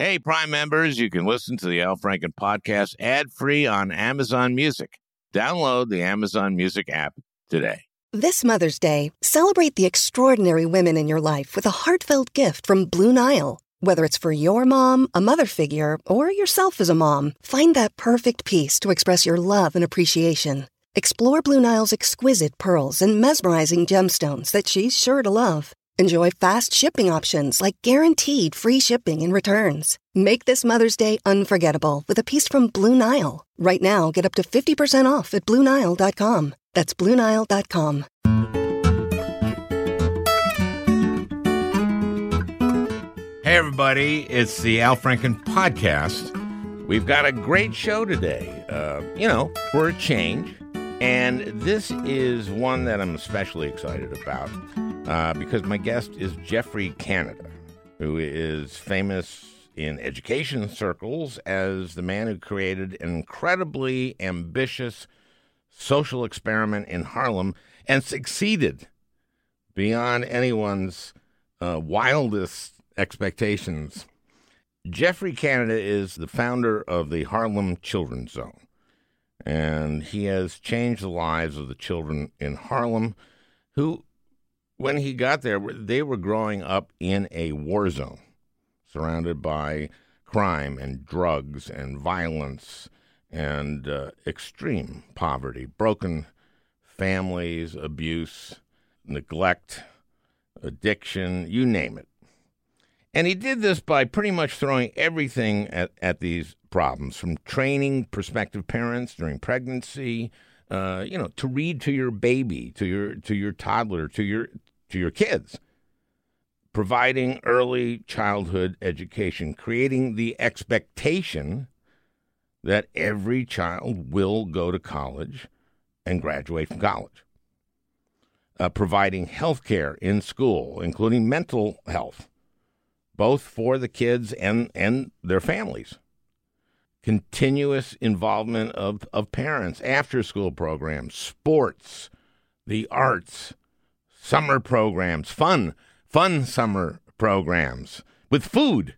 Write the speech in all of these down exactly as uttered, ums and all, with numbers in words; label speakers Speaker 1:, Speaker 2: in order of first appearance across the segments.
Speaker 1: Hey, Prime members, you can listen to the Al Franken podcast ad-free on Amazon Music. Download the Amazon Music app today.
Speaker 2: This Mother's Day, celebrate the extraordinary women in your life with a heartfelt gift from Blue Nile. Whether it's for your mom, a mother figure, or yourself as a mom, find that perfect piece to express your love and appreciation. Explore Blue Nile's exquisite pearls and mesmerizing gemstones that she's sure to love. Enjoy fast shipping options like guaranteed free shipping and returns. Make this Mother's Day unforgettable with a piece from Blue Nile. Right now, get up to fifty percent off at Blue Nile dot com. That's Blue Nile dot com.
Speaker 1: Hey, everybody, it's the Al Franken podcast. We've got a great show today, uh, you know, for a change. And this is one that I'm especially excited about uh, because my guest is Geoffrey Canada, who is famous in education circles as the man who created an incredibly ambitious social experiment in Harlem and succeeded beyond anyone's uh, wildest expectations. Geoffrey Canada is the founder of the Harlem Children's Zone, and he has changed the lives of the children in Harlem who, when he got there, they were growing up in a war zone, surrounded by crime and drugs and violence and uh, extreme poverty, broken families, abuse, neglect, addiction, you name it. And he did this by pretty much throwing everything at, at these problems, from training prospective parents during pregnancy, uh, you know, to read to your baby, to your to your toddler, to your to your kids, providing early childhood education, creating the expectation that every child will go to college and graduate from college, uh, providing health care in school, including mental health, both for the kids and, and their families. Continuous involvement of, of parents, after-school programs, sports, the arts, summer programs, fun, fun summer programs with food,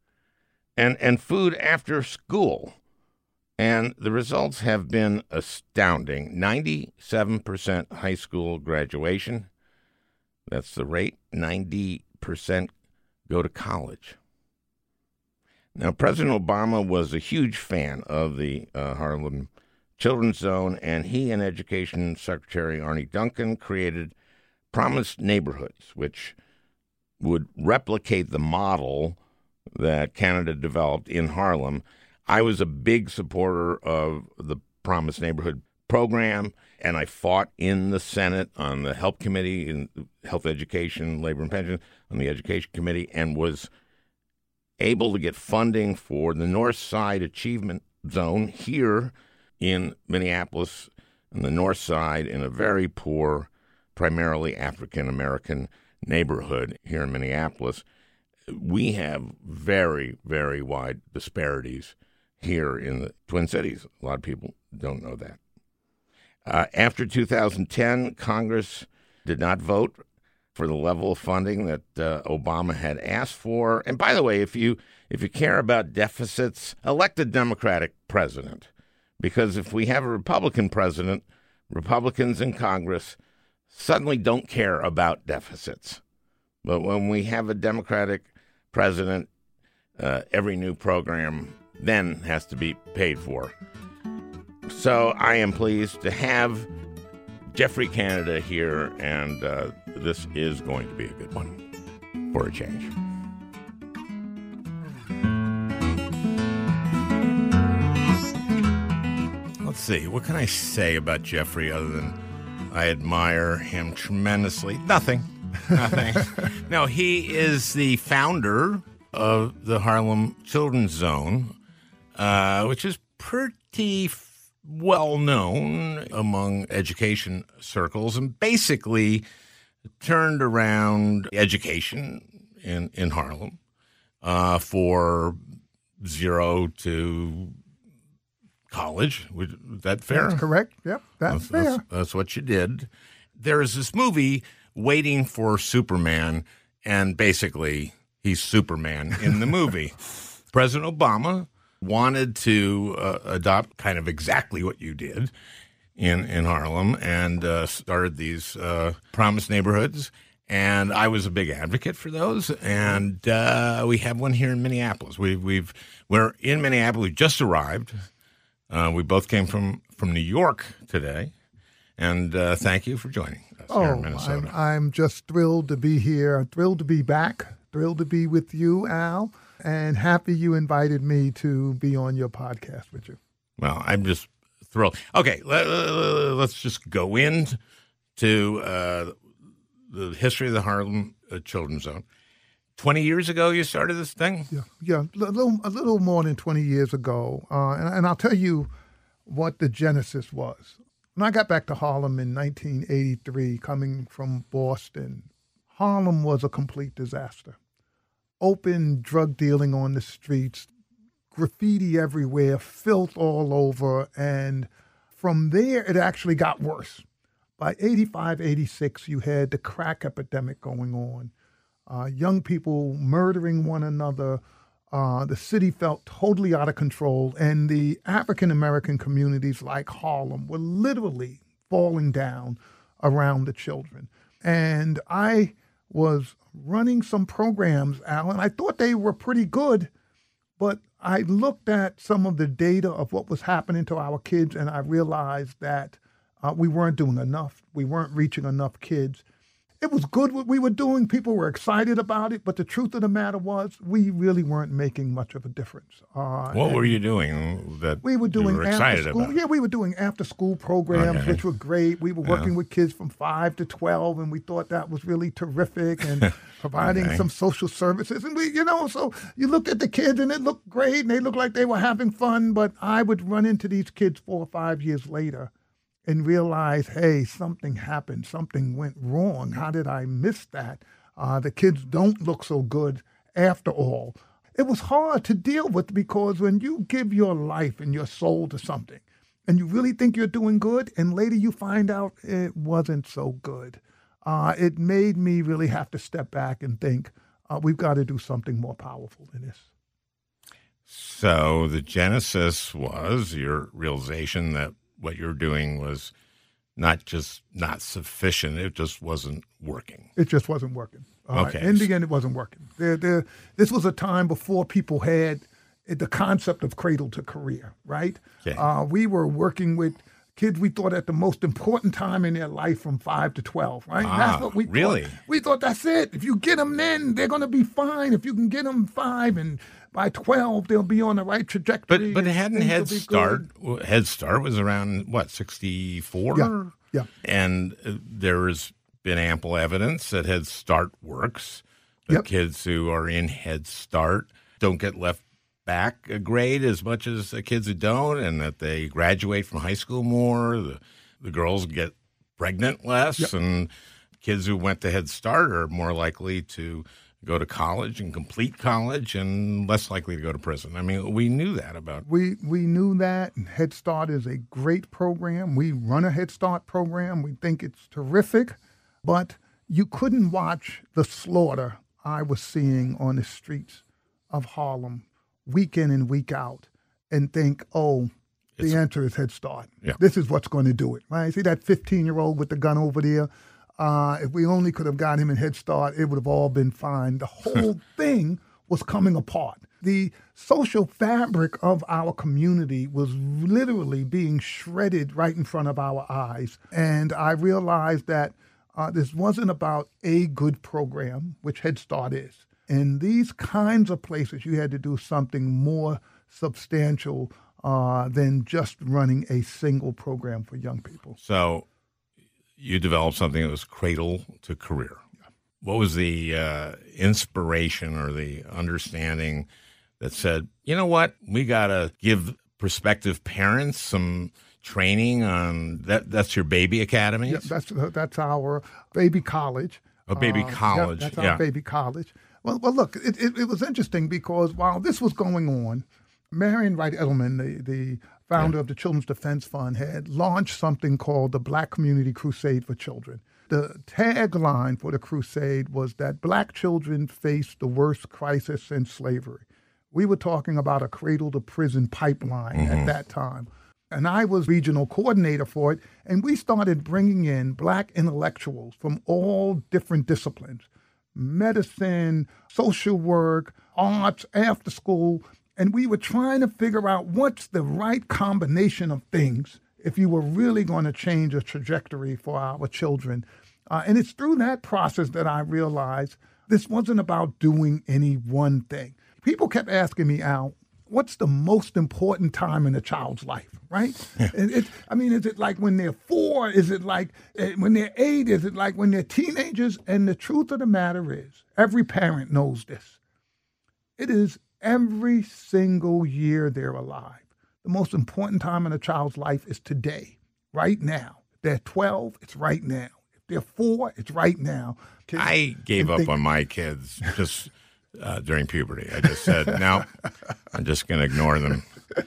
Speaker 1: and, and food after school. And the results have been astounding. ninety-seven percent high school graduation. That's the rate. ninety percent go to college. Now, President Obama was a huge fan of the uh, Harlem Children's Zone, and he and Education Secretary Arne Duncan created Promised Neighborhoods, which would replicate the model that Canada developed in Harlem. I was a big supporter of the Promised Neighborhood program, and I fought in the Senate on the Help Committee, in Health, Education, Labor, and Pension, on the Education Committee, and was able to get funding for the North Side Achievement Zone here in Minneapolis, on the North Side, in a very poor, primarily African-American neighborhood here in Minneapolis. We have very, very wide disparities here in the Twin Cities. A lot of people don't know that. Uh, after two thousand ten, Congress did not vote for the level of funding that uh, Obama had asked for. And by the way, if you if you care about deficits, elect a Democratic president. Because if we have a Republican president, Republicans in Congress suddenly don't care about deficits. But when we have a Democratic president, uh, every new program then has to be paid for. So I am pleased to have Geoffrey Canada here, and uh, this is going to be a good one for a change. Let's see, what can I say about Geoffrey other than I admire him tremendously? Nothing. Nothing. No, he is the founder of the Harlem Children's Zone, uh, which is pretty f- well known among education circles, and basically turned around education in, in Harlem uh, for zero to college. Is that fair?
Speaker 3: That's correct. Yep, that's,
Speaker 1: that's
Speaker 3: fair.
Speaker 1: That's, that's what you did. There is this movie, Waiting for Superman, and basically he's Superman in the movie. President Obama wanted to uh, adopt kind of exactly what you did in, in Harlem and uh, started these uh, promised neighborhoods. And I was a big advocate for those. And uh, we have one here in Minneapolis. We, we've, we're in Minneapolis. We just arrived. Uh, we both came from, from New York today. And uh, thank you for joining us
Speaker 3: oh,
Speaker 1: here in Minnesota.
Speaker 3: I'm, I'm just thrilled to be here, thrilled to be back, thrilled to be with you, Al, and happy you invited me to be on your podcast with you.
Speaker 1: Well, I'm just thrilled. Okay, let, let's just go into uh, the history of the Harlem uh, Children's Zone. Twenty years ago, you started this thing?
Speaker 3: Yeah, yeah, a little, a little more than twenty years ago. Uh, and, and I'll tell you what the genesis was. When I got back to Harlem in nineteen eighty-three, coming from Boston, Harlem was a complete disaster. Open drug dealing on the streets, graffiti everywhere, filth all over, and from there it actually got worse. By eighty-five, eighty-six, you had the crack epidemic going on. Uh, young people murdering one another. Uh, the city felt totally out of control, and the African-American communities like Harlem were literally falling down around the children. And I was running some programs, Al, and I thought they were pretty good, but I looked at some of the data of what was happening to our kids, and I realized that uh, we weren't doing enough. We weren't reaching enough kids. It was good what we were doing. People were excited about it. But the truth of the matter was we really weren't making much of a difference. Uh,
Speaker 1: what were you doing that
Speaker 3: we were doing
Speaker 1: you were
Speaker 3: after
Speaker 1: excited
Speaker 3: school?
Speaker 1: about?
Speaker 3: Yeah, we were doing after school programs,
Speaker 1: Okay.
Speaker 3: which were great. We were working
Speaker 1: Yeah.
Speaker 3: with kids from five to twelve, and we thought that was really terrific and providing
Speaker 1: Okay.
Speaker 3: some social services. And we, you know, so you looked at the kids and it looked great and they looked like they were having fun. But I would run into these kids four or five years later and realize, hey, something happened, something went wrong. How did I miss that? Uh, the kids don't look so good after all. It was hard to deal with because when you give your life and your soul to something and you really think you're doing good and later you find out it wasn't so good, uh, it made me really have to step back and think, uh, we've got to do something more powerful than this.
Speaker 1: So the genesis was your realization that what you're doing was not just not sufficient, it just wasn't working.
Speaker 3: It just wasn't working. Uh,
Speaker 1: Okay.
Speaker 3: In the end, it wasn't working. There, there, this was a time before people had the concept of cradle to career, right?
Speaker 1: Okay.
Speaker 3: Uh, we were working with kids we thought at the most important time in their life from five to twelve, right?
Speaker 1: Ah,
Speaker 3: that's what we
Speaker 1: really?
Speaker 3: thought. We thought that's it. If you get them then, they're going to be fine. If you can get them five and by twelve, they'll be on the right trajectory.
Speaker 1: But but hadn't
Speaker 3: Things will
Speaker 1: Head
Speaker 3: be
Speaker 1: Start
Speaker 3: good.
Speaker 1: Head Start was around what sixty-four?
Speaker 3: Yeah, yeah.
Speaker 1: And uh, there's been ample evidence that Head Start works. The
Speaker 3: Yep.
Speaker 1: kids who are in Head Start don't get left back a grade as much as the kids who don't, and that they graduate from high school more. The, the girls get pregnant less,
Speaker 3: Yep.
Speaker 1: and kids who went to Head Start are more likely to go to college and complete college and less likely to go to prison. I mean, we knew that about.
Speaker 3: We we knew that. And Head Start is a great program. We run a Head Start program. We think it's terrific. But you couldn't watch the slaughter I was seeing on the streets of Harlem week in and week out and think, oh, the
Speaker 1: It's-
Speaker 3: answer is Head Start.
Speaker 1: Yeah.
Speaker 3: This is what's going to do it, right? See that fifteen-year-old with the gun over there? Uh, if we only could have got him in Head Start, it would have all been fine. The whole thing was coming apart. The social fabric of our community was literally being shredded right in front of our eyes. And I realized that uh, this wasn't about a good program, which Head Start is. In these kinds of places, you had to do something more substantial uh, than just running a single program for young people.
Speaker 1: So you developed something that was cradle to career. What was the uh, inspiration or the understanding that said, you know what, we got to give prospective parents some training on that? That's your baby academies?
Speaker 3: Yeah, that's that's our baby college.
Speaker 1: Oh, baby
Speaker 3: Uh, yeah,
Speaker 1: college,
Speaker 3: that's
Speaker 1: yeah.
Speaker 3: our baby college. Well, well, look, it, it, it was interesting because while this was going on, Marion Wright Edelman, the, the founder of the Children's Defense Fund, had launched something called the Black Community Crusade for Children. The tagline for the crusade was that Black children face the worst crisis since slavery. We were talking about a cradle-to-prison pipeline mm-hmm. at that time. And I was regional coordinator for it, and we started bringing in Black intellectuals from all different disciplines, medicine, social work, arts, after school, and we were trying to figure out what's the right combination of things if you were really going to change a trajectory for our children. Uh, and it's through that process that I realized this wasn't about doing any one thing. People kept asking me, Al, what's the most important time in a child's life, right? Yeah. And it, I mean, is it like when they're four? Is it like when they're eight? Is it like when they're teenagers? And the truth of the matter is, every parent knows this. It is every single year they're alive. The most important time in a child's life is today, right now. If they're twelve, it's right now. If they're four, it's right now.
Speaker 1: Kids, I gave up think, on my kids just uh, during puberty. I just said, no, I'm just going to ignore them.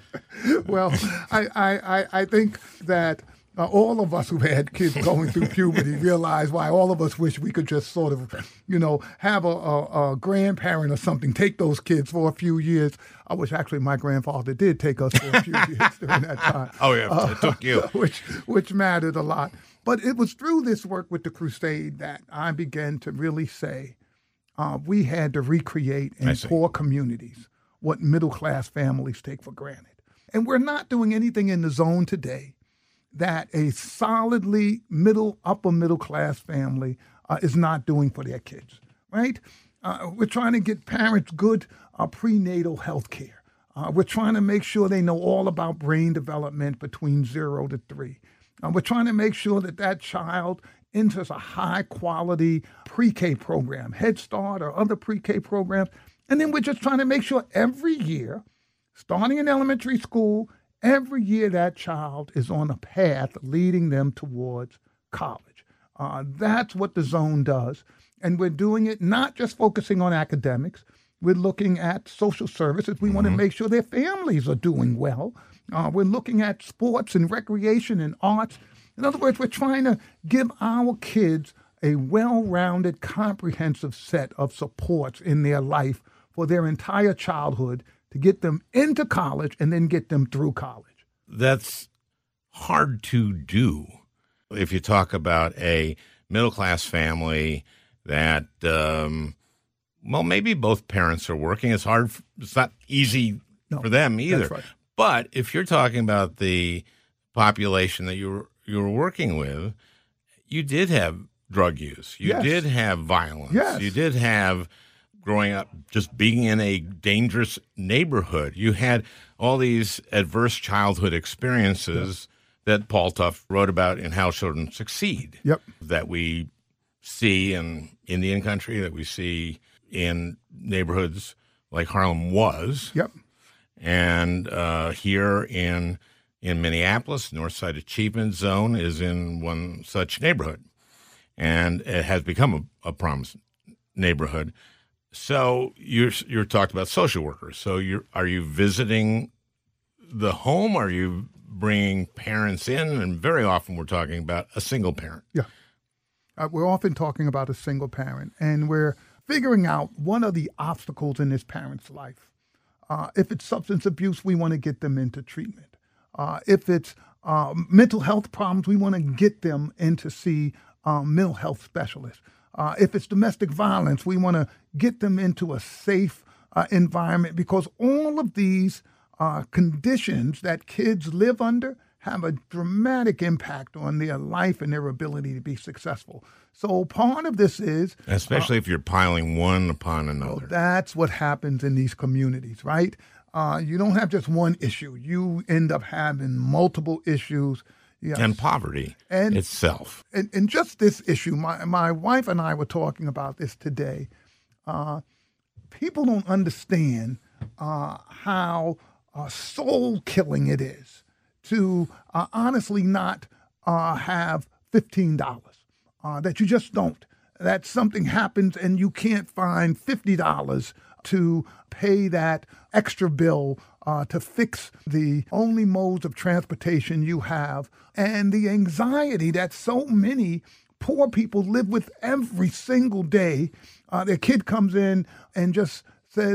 Speaker 3: Well, I, I, I think that uh, all of us who had kids going through puberty realize why all of us wish we could just sort of, you know, have a, a, a grandparent or something take those kids for a few years. I wish actually my grandfather did take us for a few years during that time.
Speaker 1: Oh, yeah, uh, it took you.
Speaker 3: Which, which mattered a lot. But it was through this work with the Crusade that I began to really say uh, we had to recreate in poor communities what middle-class families take for granted. And we're not doing anything in the zone today that a solidly middle, upper middle-class family uh, is not doing for their kids, right? Uh, we're trying to get parents good uh, prenatal health care. Uh, we're trying to make sure they know all about brain development between zero to three. Uh, we're trying to make sure that that child enters a high-quality pre-K program, Head Start or other pre-K programs. And then we're just trying to make sure every year, starting in elementary school, every year that child is on a path leading them towards college. Uh, that's what the zone does. And we're doing it not just focusing on academics. We're looking at social services. We mm-hmm. want to make sure their families are doing well. Uh, we're looking at sports and recreation and arts. In other words, we're trying to give our kids a well-rounded, comprehensive set of supports in their life for their entire childhood to get them into college and then get them through college.
Speaker 1: That's hard to do. If you talk about a middle-class family that, um, well, maybe both parents are working. It's hard. It's not easy no, for them either.
Speaker 3: That's right.
Speaker 1: But if you're talking about the population that you were, you were working with, you did have drug use. You
Speaker 3: yes.
Speaker 1: did have violence.
Speaker 3: Yes.
Speaker 1: You did have growing up just being in a dangerous neighborhood. You had all these adverse childhood experiences yep. that Paul Tough wrote about in How Children Succeed.
Speaker 3: Yep.
Speaker 1: That we see in Indian country, that we see in neighborhoods like Harlem was.
Speaker 3: Yep.
Speaker 1: And uh, here in in Minneapolis, Northside Achievement Zone is in one such neighborhood. And it has become a, a promising neighborhood. So you're you're talking about social workers. So you're are you visiting the home? Are you bringing parents in? And very often we're talking about a single parent.
Speaker 3: Yeah. Uh, we're often talking about a single parent, and we're figuring out what are the obstacles in this parent's life. Uh, if it's substance abuse, we want to get them into treatment. Uh, if it's uh, mental health problems, we want to get them in to see um, mental health specialists. Uh, if it's domestic violence, we want to get them into a safe uh, environment, because all of these uh, conditions that kids live under have a dramatic impact on their life and their ability to be successful. So part of this is...
Speaker 1: Especially uh, if you're piling one upon another.
Speaker 3: Well, that's what happens in these communities, right? Uh, you don't have just one issue. You end up having multiple issues. Yes.
Speaker 1: And poverty and, itself.
Speaker 3: And, and just this issue, my, my wife and I were talking about this today. Uh, people don't understand uh, how uh, soul-killing it is to uh, honestly not uh, have fifteen dollars, uh, that you just don't. That something happens and you can't find fifty dollars to pay that extra bill uh, to fix the only modes of transportation you have, and the anxiety that so many poor people live with every single day. Uh, their kid comes in and just says,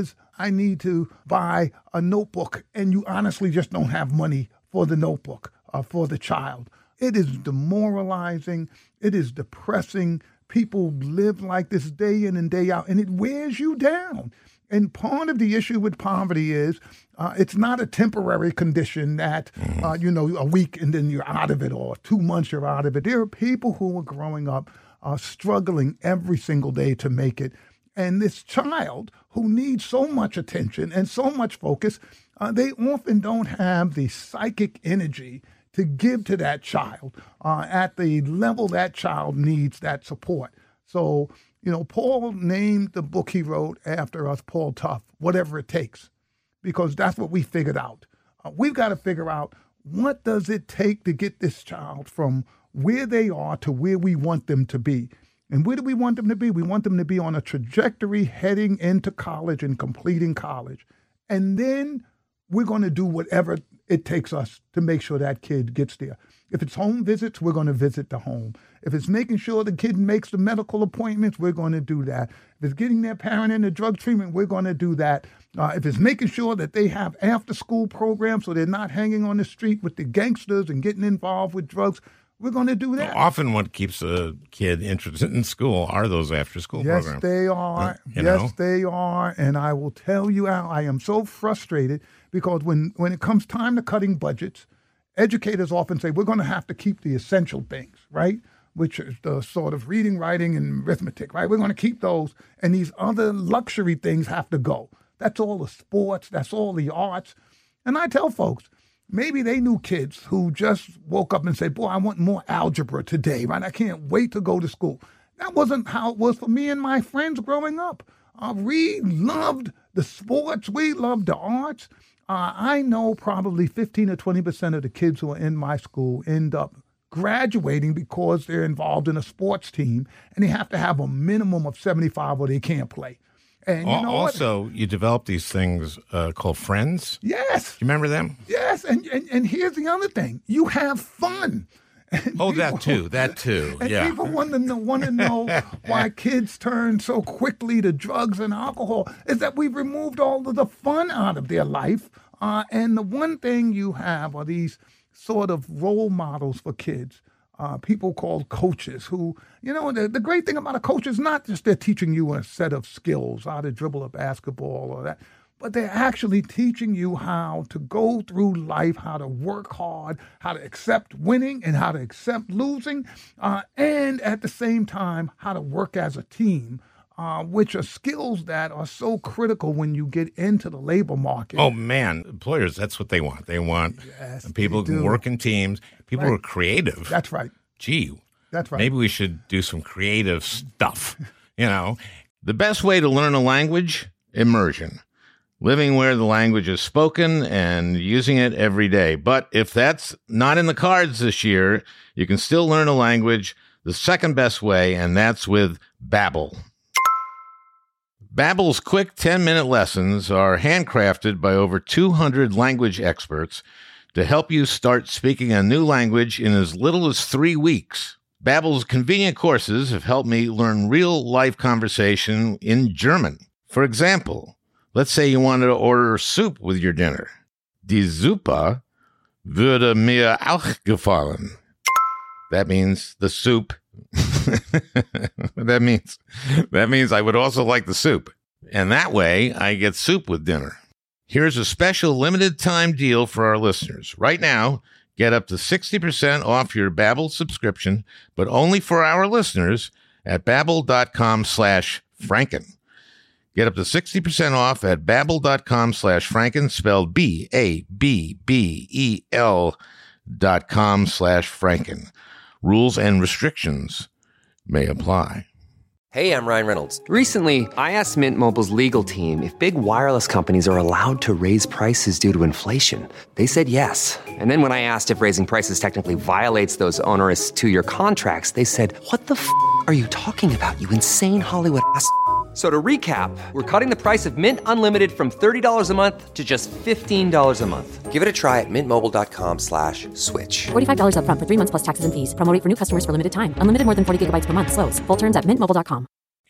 Speaker 3: I need to buy a notebook, and you honestly just don't have money for the notebook uh, for the child. It is demoralizing. It is depressing. People live like this day in and day out, and it wears you down. And part of the issue with poverty is uh, it's not a temporary condition that, uh, you know, a week and then you're out of it, or two months you're out of it. There are people who are growing up uh, struggling every single day to make it. And this child who needs so much attention and so much focus, uh, they often don't have the psychic energy to give to that child uh, at the level that child needs that support. So, you know, Paul named the book he wrote after us, Paul Tough, Whatever It Takes, because that's what we figured out. Uh, we've got to figure out, what does it take to get this child from where they are to where we want them to be? And where do we want them to be? We want them to be on a trajectory heading into college and completing college. And then we're going to do whatever it takes us to make sure that kid gets there. If it's home visits, we're going to visit the home. If it's making sure the kid makes the medical appointments, we're going to do that. If it's getting their parent into drug treatment, we're going to do that. Uh, if it's making sure that they have after-school programs so they're not hanging on the street with the gangsters and getting involved with drugs, we're going to do that.
Speaker 1: Often what keeps a kid interested in school are those after-school
Speaker 3: yes,
Speaker 1: programs.
Speaker 3: Yes, they are.
Speaker 1: Uh,
Speaker 3: yes,
Speaker 1: know?
Speaker 3: they are. And I will tell you, Al, I am so frustrated because when, when it comes time to cutting budgets, educators often say, we're going to have to keep the essential things, right? Which is the sort of reading, writing, and arithmetic, right? We're going to keep those, and these other luxury things have to go. That's all the sports. That's all the arts. And I tell folks, maybe they knew kids who just woke up and said, boy, I want more algebra today, right? I can't wait to go to school. That wasn't how it was for me and my friends growing up. Uh, we loved the sports. We loved the arts. Uh, I know probably fifteen or twenty percent of the kids who are in my school end up graduating because they're involved in a sports team, and they have to have a minimum of seventy-five or they can't play. And you know
Speaker 1: also,
Speaker 3: what?
Speaker 1: you develop these things uh, called friends.
Speaker 3: Yes.
Speaker 1: You remember them?
Speaker 3: Yes, and, and and here's the other thing. You have fun. And
Speaker 1: oh,
Speaker 3: people,
Speaker 1: that too, that too,
Speaker 3: and
Speaker 1: yeah.
Speaker 3: people want to know, want to know why kids turn so quickly to drugs and alcohol, is that we've removed all of the fun out of their life. Uh, and the one thing you have are these sort of role models for kids, uh, people called coaches who, you know, the, the great thing about a coach is not just they're teaching you a set of skills, how to dribble a basketball or that, but they're actually teaching you how to go through life, how to work hard, how to accept winning and how to accept losing, uh, and at the same time, how to work as a team. Uh, which are skills that are so critical when you get into the labor market.
Speaker 1: Oh, man. Employers, that's what they want. They want
Speaker 3: yes,
Speaker 1: people who can work in teams, people
Speaker 3: right.
Speaker 1: who are creative.
Speaker 3: That's right.
Speaker 1: Gee,
Speaker 3: that's right.
Speaker 1: Maybe we should do some creative stuff, you know. The best way to learn a language, immersion. Living where the language is spoken and using it every day. But if that's not in the cards this year, you can still learn a language the second best way, and that's with Babbel. Babbel's quick ten-minute lessons are handcrafted by over two hundred language experts to help you start speaking a new language in as little as three weeks. Babbel's convenient courses have helped me learn real-life conversation in German. For example, let's say you wanted to order soup with your dinner. Die Suppe würde mir auch gefallen. That means the soup. that means that means I would also like the soup. And that way, I get soup with dinner. Here's a special limited time deal for our listeners. Right now, get up to sixty percent off your Babbel subscription, but only for our listeners at babbel.com slash Franken. Get up to sixty percent off at babbel.com slash Franken, spelled B A B B E L dot com slash Franken. Rules and restrictions may apply.
Speaker 4: Hey, I'm Ryan Reynolds. Recently, I asked Mint Mobile's legal team if big wireless companies are allowed to raise prices due to inflation. They said yes. And then when I asked if raising prices technically violates those onerous two-year contracts, they said, what the f*** are you talking about, you insane Hollywood ass f- So to recap, we're cutting the price of Mint Unlimited from thirty dollars a month to just fifteen dollars a month. Give it a try at mintmobile.com slash switch.
Speaker 5: forty-five dollars up front for three months plus taxes and fees. Promo rate for new customers for limited time. Unlimited more than forty gigabytes per month. Slows full terms at mint mobile dot com.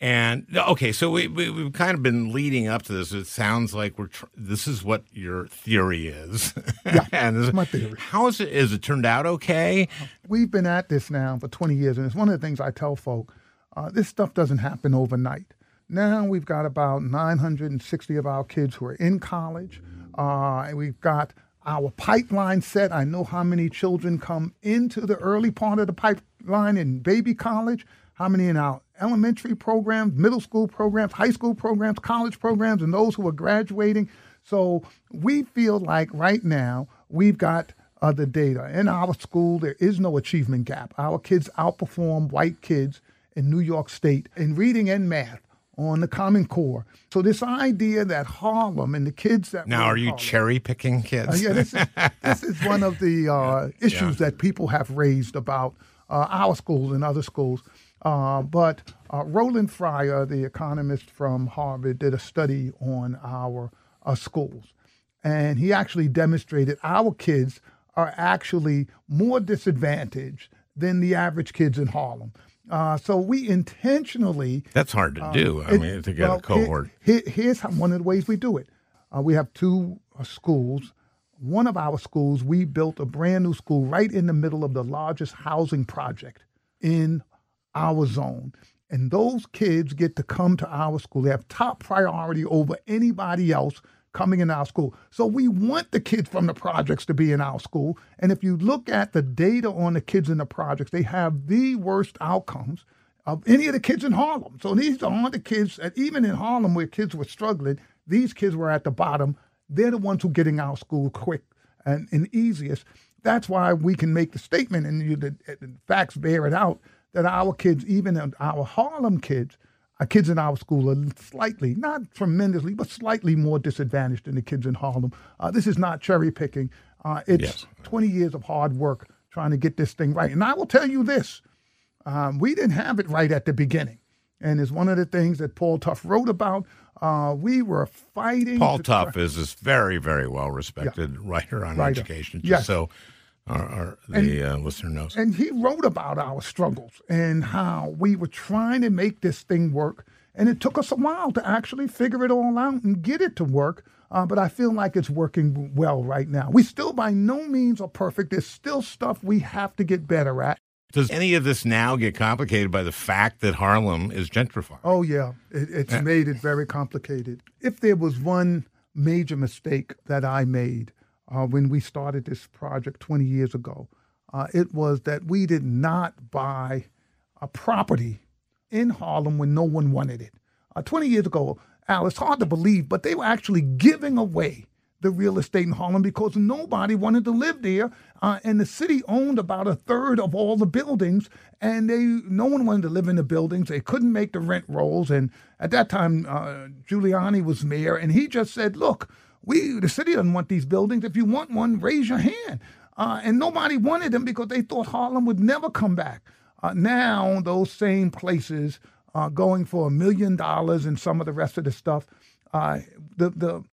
Speaker 1: And okay, so we, we we've kind of been leading up to this. It sounds like we're tr- this is what your theory is.
Speaker 3: Yeah,
Speaker 1: and this,
Speaker 3: it's my theory.
Speaker 1: How is it? Is it turned out okay?
Speaker 3: We've been at this now for twenty years, and it's one of the things I tell folk. Uh, this stuff doesn't happen overnight. Now we've got about nine hundred sixty of our kids who are in college. Uh, and we've got our pipeline set. I know how many children come into the early part of the pipeline in baby college, how many in our elementary programs, middle school programs, high school programs, college programs, and those who are graduating. So we feel like right now we've got uh, the data. In our school, there is no achievement gap. Our kids outperform white kids in New York State in reading and math on the Common Core. So this idea that Harlem and the kids that
Speaker 1: now are you cherry picking kids?
Speaker 3: Uh, yeah, this is, this is one of the uh, issues yeah. that people have raised about uh, our schools and other schools. Uh, but uh, Roland Fryer, the economist from Harvard, did a study on our uh, schools, and he actually demonstrated our kids are actually more disadvantaged than the average kids in Harlem. Uh, so we intentionally...
Speaker 1: That's hard to do, I
Speaker 3: it,
Speaker 1: mean, to get
Speaker 3: well,
Speaker 1: a cohort.
Speaker 3: Here, here's how, one of the ways we do it. Uh, we have two uh, schools. One of our schools, we built a brand new school right in the middle of the largest housing project in our zone. And those kids get to come to our school. They have top priority over anybody else coming in our school. So we want the kids from the projects to be in our school. And if you look at the data on the kids in the projects, they have the worst outcomes of any of the kids in Harlem. So these are the kids, that even in Harlem where kids were struggling, these kids were at the bottom. They're the ones who get in our school quick and, and easiest. That's why we can make the statement, and you, the, the facts bear it out, that our kids, even our Harlem kids, our kids in our school are slightly, not tremendously, but slightly more disadvantaged than the kids in Harlem. Uh, this is not cherry picking. Uh, it's yes. twenty years of hard work trying to get this thing right. And I will tell you this, um, we didn't have it right at the beginning. And it's one of the things that Paul Tough wrote about. Uh, we were fighting.
Speaker 1: Paul Tough is this very, very well-respected yeah. writer on writer. education, just yes. so our, our, the and, uh, listener knows.
Speaker 3: And he wrote about our struggles and how we were trying to make this thing work. And it took us a while to actually figure it all out and get it to work. Uh, but I feel like it's working well right now. We still by no means are perfect. There's still stuff we have to get better at.
Speaker 1: Does any of this now get complicated by the fact that Harlem is gentrified?
Speaker 3: Oh, yeah. It, it's yeah. made it very complicated. If there was one major mistake that I made uh, when we started this project twenty years ago, uh, it was that we did not buy a property in Harlem when no one wanted it. Uh, twenty years ago, Al, it's hard to believe, but they were actually giving away the real estate in Harlem because nobody wanted to live there. Uh, and the city owned about a third of all the buildings, and they no one wanted to live in the buildings. They couldn't make the rent rolls. And at that time, uh, Giuliani was mayor, and he just said, look, we the city doesn't want these buildings. If you want one, raise your hand. Uh, and nobody wanted them because they thought Harlem would never come back. Uh, now, those same places are going for a million dollars and some of the rest of the stuff. Uh, the, the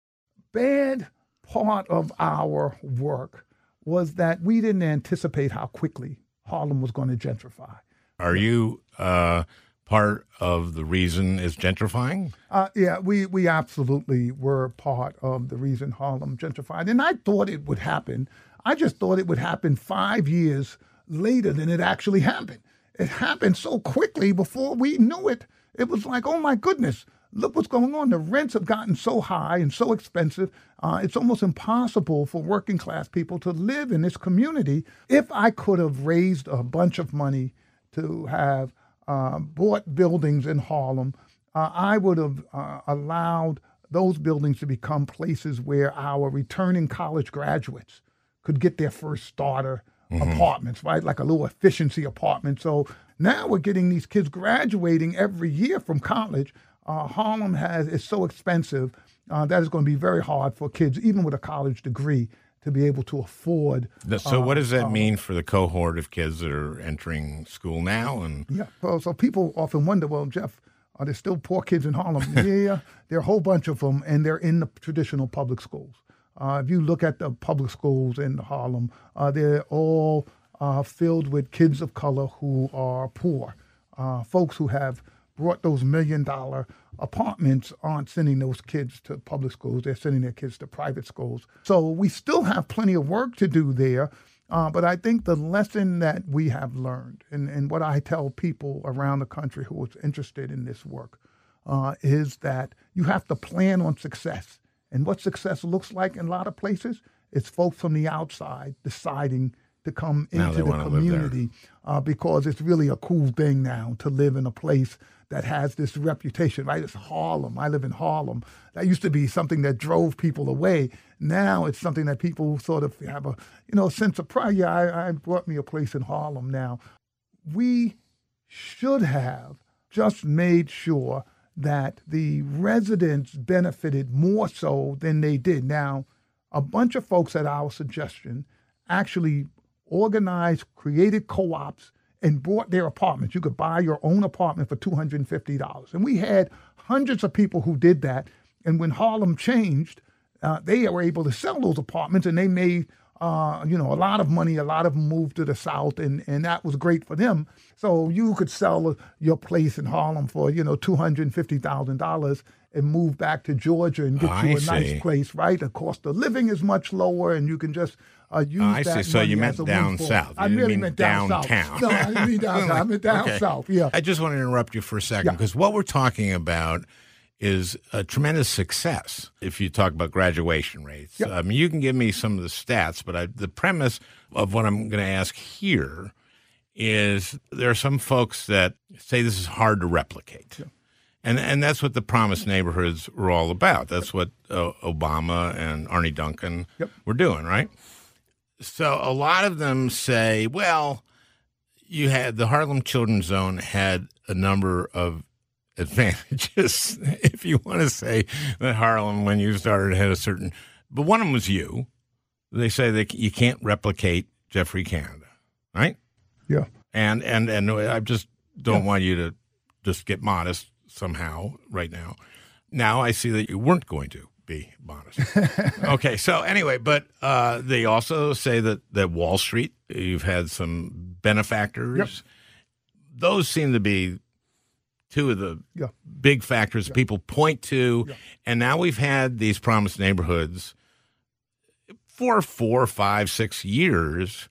Speaker 3: bad part of our work was that we didn't anticipate how quickly Harlem was going to gentrify.
Speaker 1: Are you uh, part of the reason it's gentrifying?
Speaker 3: Uh, yeah, we, we absolutely were part of the reason Harlem gentrified. And I thought it would happen. I just thought it would happen five years later than it actually happened. It happened so quickly before we knew it. It was like, oh, my goodness. Look what's going on. The rents have gotten so high and so expensive. Uh, it's almost impossible for working class people to live in this community. If I could have raised a bunch of money to have uh, bought buildings in Harlem, uh, I would have uh, allowed those buildings to become places where our returning college graduates could get their first starter mm-hmm. apartments, right? Like a little efficiency apartment. So now we're getting these kids graduating every year from college. Uh, Harlem has is so expensive uh, that it's going to be very hard for kids, even with a college degree, to be able to afford.
Speaker 1: So,
Speaker 3: uh,
Speaker 1: what does that
Speaker 3: uh,
Speaker 1: mean for the cohort of kids that are entering school now? And
Speaker 3: yeah, so, so people often wonder, well, Jeff, are there still poor kids in Harlem? Yeah, there are a whole bunch of them, and they're in the traditional public schools. Uh, if you look at the public schools in Harlem, uh, they're all uh, filled with kids of color who are poor, uh, folks who have brought those million dollar apartments aren't sending those kids to public schools. They're sending their kids to private schools. So we still have plenty of work to do there. Uh, but I think the lesson that we have learned, and, and what I tell people around the country who is interested in this work, uh, is that you have to plan on success. And what success looks like in a lot of places, it's folks from the outside deciding to come
Speaker 1: Now
Speaker 3: into
Speaker 1: they
Speaker 3: the
Speaker 1: wanna live there.
Speaker 3: community uh, because it's really a cool thing now to live in a place that has this reputation, right? It's Harlem. I live in Harlem. That used to be something that drove people away. Now it's something that people sort of have a, you know, sense of pride. Yeah, I, I brought me a place in Harlem now. We should have just made sure that the residents benefited more so than they did. Now, a bunch of folks at our suggestion actually organized, created co-ops, and bought their apartments. You could buy your own apartment for two hundred fifty dollars. And we had hundreds of people who did that. And when Harlem changed, uh, they were able to sell those apartments, and they made uh, you know, a lot of money. A lot of them moved to the South, and, and that was great for them. So you could sell your place in Harlem for, you know, two hundred fifty thousand dollars and move back to Georgia and get
Speaker 1: I
Speaker 3: you a
Speaker 1: see.
Speaker 3: nice place, right? The cost of living is much lower, and you can just uh, use
Speaker 1: I
Speaker 3: that
Speaker 1: see. So
Speaker 3: money
Speaker 1: you
Speaker 3: as
Speaker 1: meant
Speaker 3: a
Speaker 1: down
Speaker 3: windfall.
Speaker 1: south. You
Speaker 3: I
Speaker 1: didn't
Speaker 3: really
Speaker 1: mean
Speaker 3: meant down
Speaker 1: downtown.
Speaker 3: south. No, I didn't mean downtown. I meant down
Speaker 1: Okay.
Speaker 3: south, yeah.
Speaker 1: I just want to interrupt you for a second
Speaker 3: Yeah.
Speaker 1: because what we're talking about is a tremendous success if you talk about graduation rates.
Speaker 3: Yeah.
Speaker 1: I mean, you can give me some of the stats, but I, the premise of what I'm going to ask here is there are some folks that say this is hard to replicate.
Speaker 3: Yeah.
Speaker 1: And and that's what the Promised Neighborhoods were all about. That's what uh, Obama and Arne Duncan
Speaker 3: Yep.
Speaker 1: were doing, right? So a lot of them say, well, you had the Harlem Children's Zone had a number of advantages, if you want to say that Harlem, when you started, had a certain, but one of them was you. They say that you can't replicate Jeffrey Canada, right?
Speaker 3: Yeah.
Speaker 1: And and and I just don't
Speaker 3: Yeah.
Speaker 1: want you to just get modest somehow right now. Now I see that you weren't going to be modest. Okay, so anyway, but uh, they also say that, that Wall Street, you've had some benefactors.
Speaker 3: Yep.
Speaker 1: Those seem to be two of the
Speaker 3: Yeah.
Speaker 1: big factors people point to.
Speaker 3: Yeah.
Speaker 1: And now we've had these Promised Neighborhoods for four, five, six years,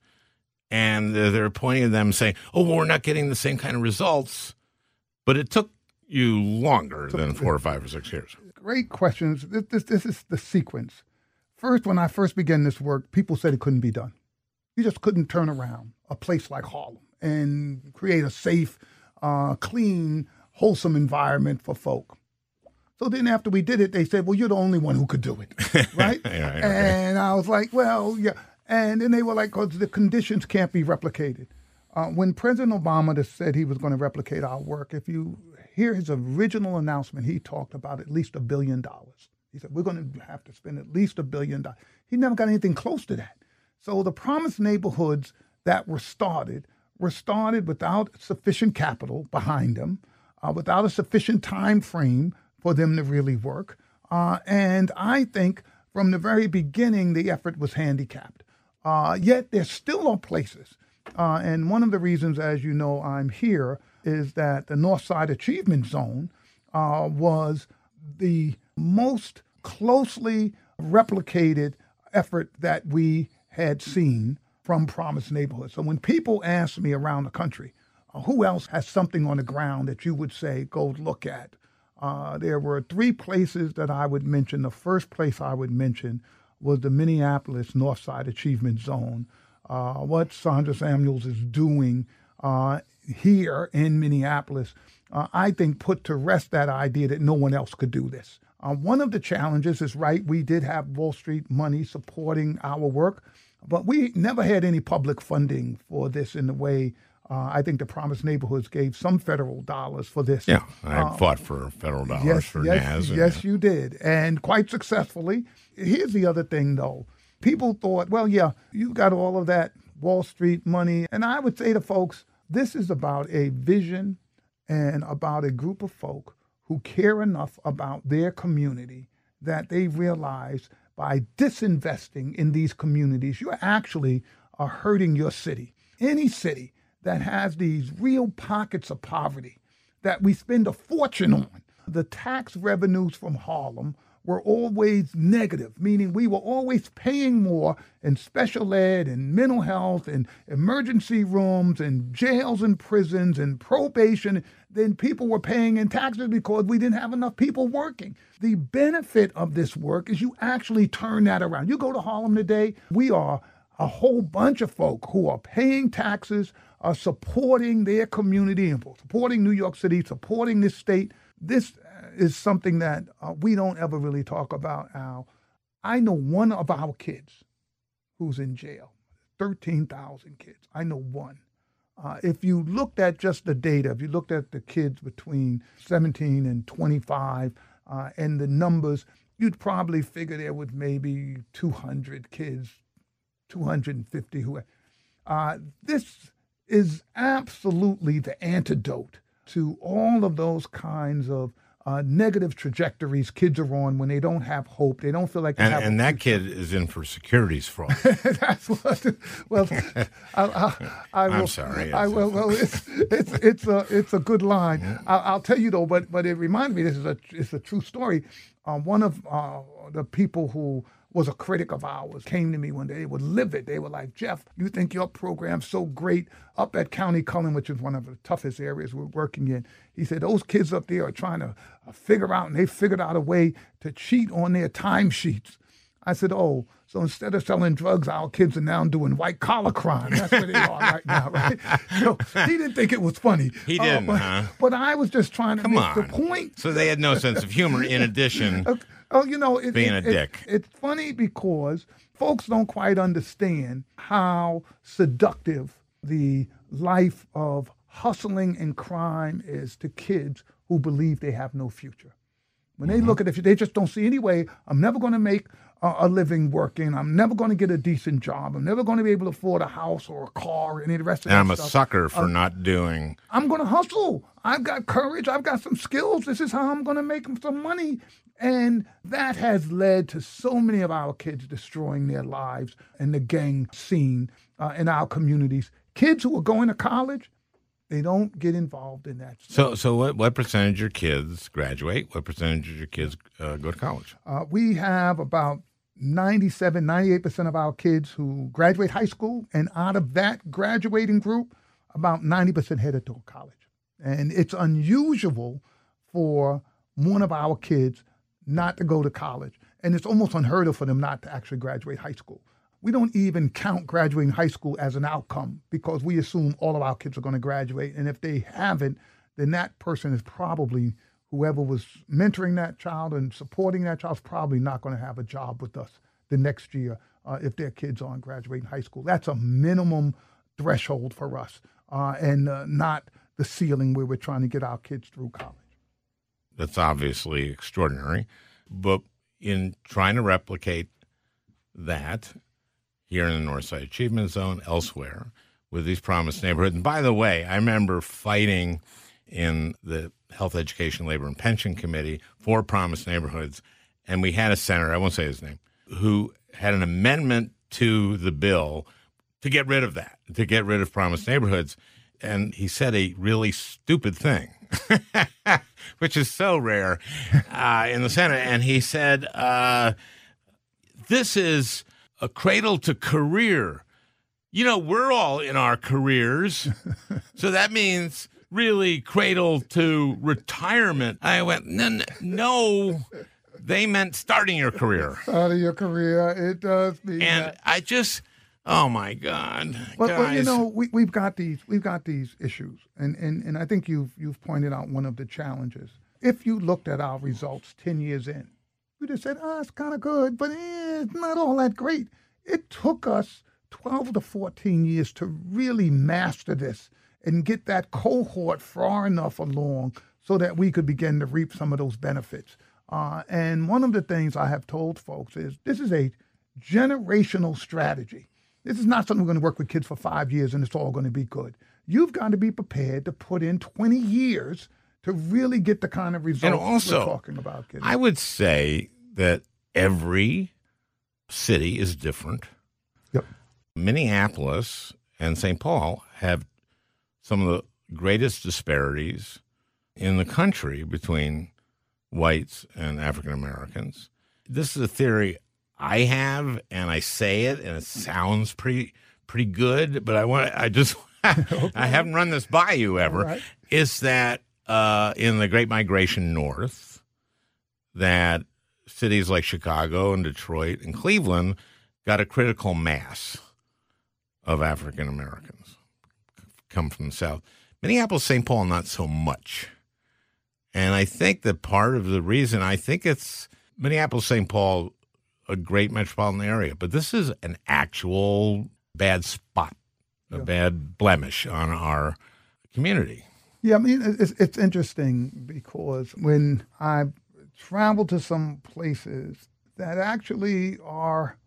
Speaker 1: and they're, they're pointing to them saying, oh, well, we're not getting the same kind of results. But it took you longer than four or five or six years.
Speaker 3: Great questions. This, this, this is the sequence. First, when I first began this work, people said it couldn't be done. You just couldn't turn around a place like Harlem and create a safe, uh, clean, wholesome environment for folk. So then after we did it, they said, well, you're the only one who could do it, right?
Speaker 1: Yeah, yeah,
Speaker 3: and I was like, well, yeah. And then they were like, because the conditions can't be replicated. Uh, when President Obama just said he was going to replicate our work, if you hear his original announcement, he talked about at least a billion dollars. He said, we're going to have to spend at least a billion dollars. He never got anything close to that. So the Promised Neighborhoods that were started were started without sufficient capital behind them, uh, without a sufficient time frame for them to really work. Uh, and I think from the very beginning, the effort was handicapped. Uh, yet there still are places. Uh, and one of the reasons, as you know, I'm here is that the Northside Achievement Zone uh, was the most closely replicated effort that we had seen from Promised Neighborhoods. So when people ask me around the country, uh, who else has something on the ground that you would say, go look at? Uh, there were three places that I would mention. The first place I would mention was the Minneapolis Northside Achievement Zone. Uh, what Sandra Samuels is doing uh, here in Minneapolis, uh, I think put to rest that idea that no one else could do this. Uh, one of the challenges is, right, we did have Wall Street money supporting our work, but we never had any public funding for this in the way uh, I think the Promised Neighborhoods gave some federal dollars for this.
Speaker 1: Yeah, I
Speaker 3: Uh,
Speaker 1: fought for federal dollars
Speaker 3: yes,
Speaker 1: for
Speaker 3: yes,
Speaker 1: N A S. and-
Speaker 3: Yes, you did, and quite successfully. Here's the other thing, though. People thought, well, yeah, you got all of that Wall Street money. And I would say to folks, this is about a vision and about a group of folk who care enough about their community that they realize by disinvesting in these communities, you actually are hurting your city. Any city that has these real pockets of poverty, that we spend a fortune on. The tax revenues from Harlem were always negative, meaning we were always paying more in special ed and mental health and emergency rooms and jails and prisons and probation than people were paying in taxes because we didn't have enough people working. The benefit of this work is you actually turn that around. You go to Harlem today, we are a whole bunch of folk who are paying taxes, are supporting their community and supporting New York City, supporting this state. This is something that uh, we don't ever really talk about, Al. I know one of our kids who's in jail, thirteen thousand kids. I know one. Uh, if you looked at just the data, if you looked at the kids between seventeen and twenty-five uh, and the numbers, you'd probably figure there was maybe two hundred kids, two hundred fifty who. Uh, this is absolutely the antidote to all of those kinds of uh, negative trajectories kids are on when they don't have hope. They don't feel like they
Speaker 1: and,
Speaker 3: have
Speaker 1: and
Speaker 3: a
Speaker 1: that
Speaker 3: future.
Speaker 1: kid is in for securities fraud.
Speaker 3: That's what. Well, I, I, I will,
Speaker 1: I'm sorry.
Speaker 3: I will. Well, it's it's it's a it's a good line. Yeah. I, I'll tell you though, but but it reminded me. This is a it's a true story. Um, one of uh, the people who was a critic of ours came to me one day. They were livid. They were like, Jeff, you think your program's so great up at County Cullen, which is one of the toughest areas we're working in. He said, those kids up there are trying to uh, figure out, and they figured out a way to cheat on their timesheets. I said, oh, so instead of selling drugs, our kids are now doing white-collar crime. That's where they are right now, right? So he didn't think it was funny.
Speaker 1: He didn't,
Speaker 3: uh, but,
Speaker 1: huh?
Speaker 3: But I was just trying to
Speaker 1: Come
Speaker 3: make
Speaker 1: on.
Speaker 3: the point.
Speaker 1: So they had no sense of humor in addition
Speaker 3: uh, Oh, you know, it,
Speaker 1: being
Speaker 3: it,
Speaker 1: a
Speaker 3: it,
Speaker 1: dick.
Speaker 3: It, it's funny because folks don't quite understand how seductive the life of hustling and crime is to kids who believe they have no future. When they mm-hmm. look at it, they just don't see any way. I'm never going to make a, a living working. I'm never going to get a decent job. I'm never going to be able to afford a house or a car or any of the rest of
Speaker 1: and
Speaker 3: that
Speaker 1: I'm
Speaker 3: stuff.
Speaker 1: a sucker for
Speaker 3: uh,
Speaker 1: not doing.
Speaker 3: I'm going to hustle. I've got courage. I've got some skills. This is how I'm going to make some money. And that has led to so many of our kids destroying their lives in the gang scene uh, in our communities. Kids who are going to college, they don't get involved in that stuff.
Speaker 1: So, so what, what percentage of your kids graduate? What percentage of your kids uh, go to college?
Speaker 3: Uh, we have about ninety-seven, ninety-eight percent of our kids who graduate high school. And out of that graduating group, about ninety percent headed to college. And it's unusual for one of our kids not to go to college. And it's almost unheard of for them not to actually graduate high school. We don't even count graduating high school as an outcome because we assume all of our kids are going to graduate. And if they haven't, then that person is probably, whoever was mentoring that child and supporting that child is probably not going to have a job with us the next year uh, if their kids aren't graduating high school. That's a minimum threshold for us uh, and uh, not the ceiling where we're trying to get our kids through college.
Speaker 1: That's obviously extraordinary. But in trying to replicate that here in the Northside Achievement Zone, elsewhere, with these promised neighborhoods. And by the way, I remember fighting in the Health, Education, Labor, and Pension Committee for promised neighborhoods. And we had a senator, I won't say his name, who had an amendment to the bill to get rid of that, to get rid of promised neighborhoods. And he said a really stupid thing, which is so rare uh, in the Senate. And he said, uh, this is a cradle to career. You know, we're all in our careers. So that means really cradle to retirement. I went, no, no, they meant starting your career.
Speaker 3: Starting your career, it does mean
Speaker 1: And
Speaker 3: that.
Speaker 1: I just... Oh my God,
Speaker 3: but,
Speaker 1: guys!
Speaker 3: but you know, we we've got these we've got these issues, and, and and I think you've you've pointed out one of the challenges. If you looked at our results ten years in, you'd have said, "Ah, oh, it's kind of good, but eh, it's not all that great." It took us twelve to fourteen years to really master this and get that cohort far enough along so that we could begin to reap some of those benefits. Uh, and one of the things I have told folks is this is a generational strategy. This is not something we're going to work with kids for five years and it's all going to be good. You've got to be prepared to put in twenty years to really get the kind of results
Speaker 1: and also,
Speaker 3: we're talking about. Kids.
Speaker 1: I would say that every city is different.
Speaker 3: Yep.
Speaker 1: Minneapolis and Saint Paul have some of the greatest disparities in the country between whites and African Americans. This is a theory I have, and I say it, and it sounds pretty pretty good, but I want I just okay. I haven't run this by you ever. Right. Is that uh, in the Great Migration North, that cities like Chicago and Detroit and Cleveland got a critical mass of African Americans come from the South. Minneapolis, Saint Paul, not so much. And I think that part of the reason, I think it's Minneapolis, Saint Paul, a great metropolitan area, but this is an actual bad spot, a yeah. bad blemish on our community.
Speaker 3: Yeah, I mean, it's, it's interesting because when I travel to some places that actually are,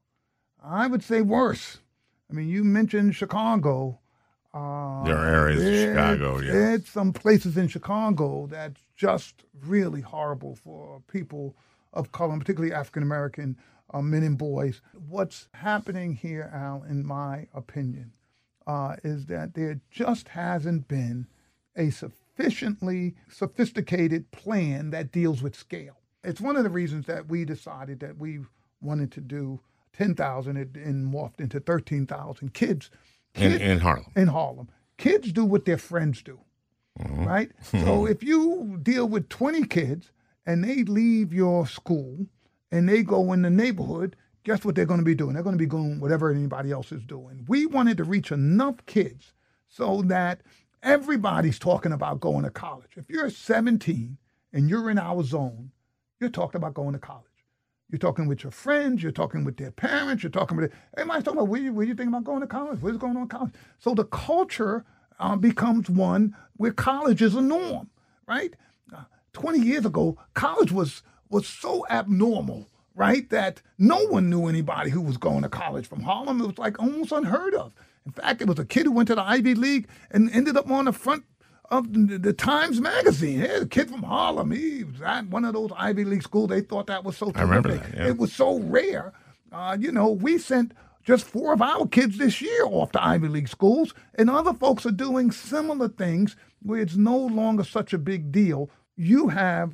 Speaker 3: I would say, worse. I mean, you mentioned Chicago. Uh,
Speaker 1: there are areas of Chicago, yeah.
Speaker 3: It's some places in Chicago that's just really horrible for people of color, particularly African-American uh, men and boys. What's happening here, Al, in my opinion, uh, is that there just hasn't been a sufficiently sophisticated plan that deals with scale. It's one of the reasons that we decided that we wanted to do ten thousand and morphed into thirteen thousand kids.
Speaker 1: kids in, in Harlem.
Speaker 3: In Harlem. Kids do what their friends do, mm-hmm. right? So if you deal with twenty kids and they leave your school and they go in the neighborhood, guess what they're going to be doing? They're going to be doing whatever anybody else is doing. We wanted to reach enough kids so that everybody's talking about going to college. If you're seventeen and you're in our zone, you're talking about going to college. You're talking with your friends. You're talking with their parents. You're talking with everybody's talking about where you, where you think about going to college. What's going on in college? So the culture uh, becomes one where college is a norm, right? Uh, Twenty years ago, college was was so abnormal, right, that no one knew anybody who was going to college from Harlem. It was like almost unheard of. In fact, it was a kid who went to the Ivy League and ended up on the front of the, the Times Magazine. Hey, a kid from Harlem, he was at one of those Ivy League schools. They thought that was so terrific.
Speaker 1: I remember that, yeah.
Speaker 3: It was so rare. Uh, you know, we sent just four of our kids this year off to Ivy League schools, and other folks are doing similar things where it's no longer such a big deal. You have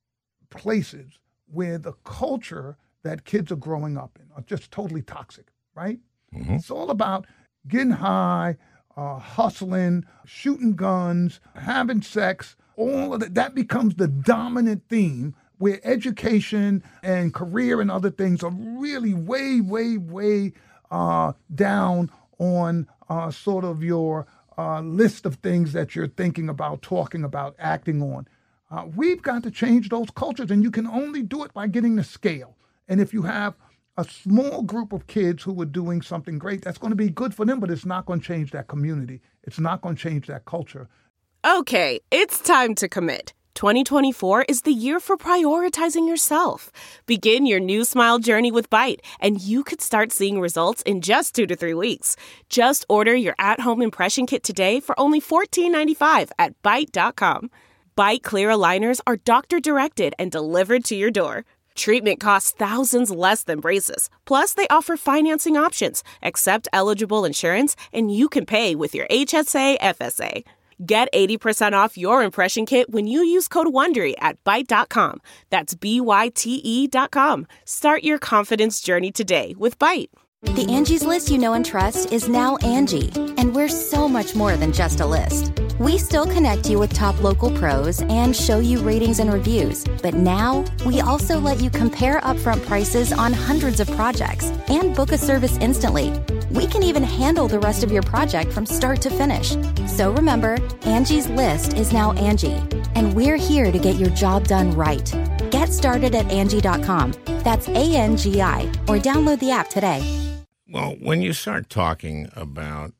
Speaker 3: places where the culture that kids are growing up in are just totally toxic, right? Mm-hmm. It's all about getting high, uh, hustling, shooting guns, having sex, all of that. That becomes the dominant theme where education and career and other things are really way, way, way uh, down on uh, sort of your uh, list of things that you're thinking about, talking about, acting on. Uh, we've got to change those cultures, and you can only do it by getting the scale. And if you have a small group of kids who are doing something great, that's going to be good for them, but it's not going to change that community. It's not going to change that culture.
Speaker 5: Okay, it's time to commit. twenty twenty-four is the year for prioritizing yourself. Begin your new smile journey with Byte, and you could start seeing results in just two to three weeks. Just order your at-home impression kit today for only fourteen ninety-five at byte dot com. Byte Clear aligners are doctor-directed and delivered to your door. Treatment costs thousands less than braces. Plus, they offer financing options, accept eligible insurance, and you can pay with your H S A F S A. Get eighty percent off your impression kit when you use code WONDERY at byte dot com. That's B Y T E dot com. Start your confidence journey today with Byte.
Speaker 6: The Angie's List you know and trust is now Angie, and we're so much more than just a list. We still connect you with top local pros and show you ratings and reviews, but now we also let you compare upfront prices on hundreds of projects and book a service instantly. We can even handle the rest of your project from start to finish. So remember, Angie's List is now Angie, and we're here to get your job done right. Get started at Angie dot com. That's A N G I, or download the app today.
Speaker 1: Well, when you start talking about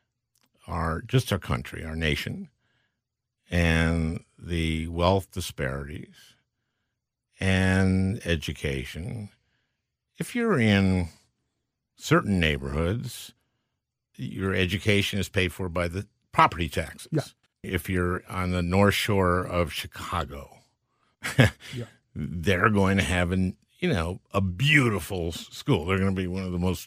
Speaker 1: our just our country, our nation, and the wealth disparities and education, if you're in certain neighborhoods, your education is paid for by the property taxes.
Speaker 3: Yeah.
Speaker 1: If you're on the North Shore of Chicago, yeah. they're going to have an you know a beautiful school. They're going to be one of the most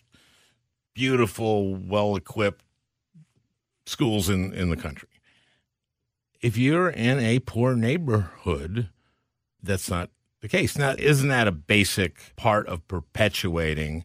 Speaker 1: beautiful, well-equipped schools in, in the country. if you're in a poor neighborhood, that's not the case. Now, isn't that a basic part of perpetuating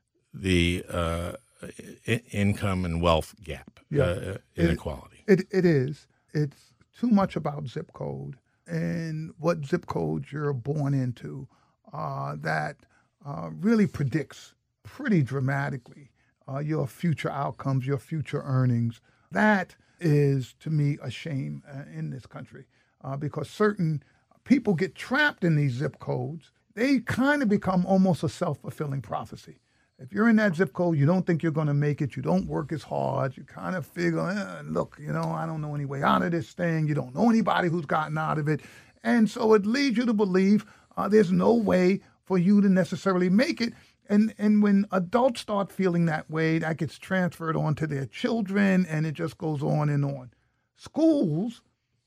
Speaker 1: the uh, I- income and wealth gap,
Speaker 3: Yeah.
Speaker 1: uh, inequality?
Speaker 3: It, it, it is. It's too much about zip code and what zip code you're born into uh, that uh, really predicts pretty dramatically uh, your future outcomes, your future earnings. That is, to me, a shame uh, in this country uh, because certain people get trapped in these zip codes. They kind of become almost a self-fulfilling prophecy. If you're in that zip code, you don't think you're going to make it, you don't work as hard, you kind of figure, eh, look, you know, I don't know any way out of this thing, you don't know anybody who's gotten out of it. And so it leads you to believe uh, there's no way for you to necessarily make it. And and when adults start feeling that way, that gets transferred on to their children, and it just goes on and on. Schools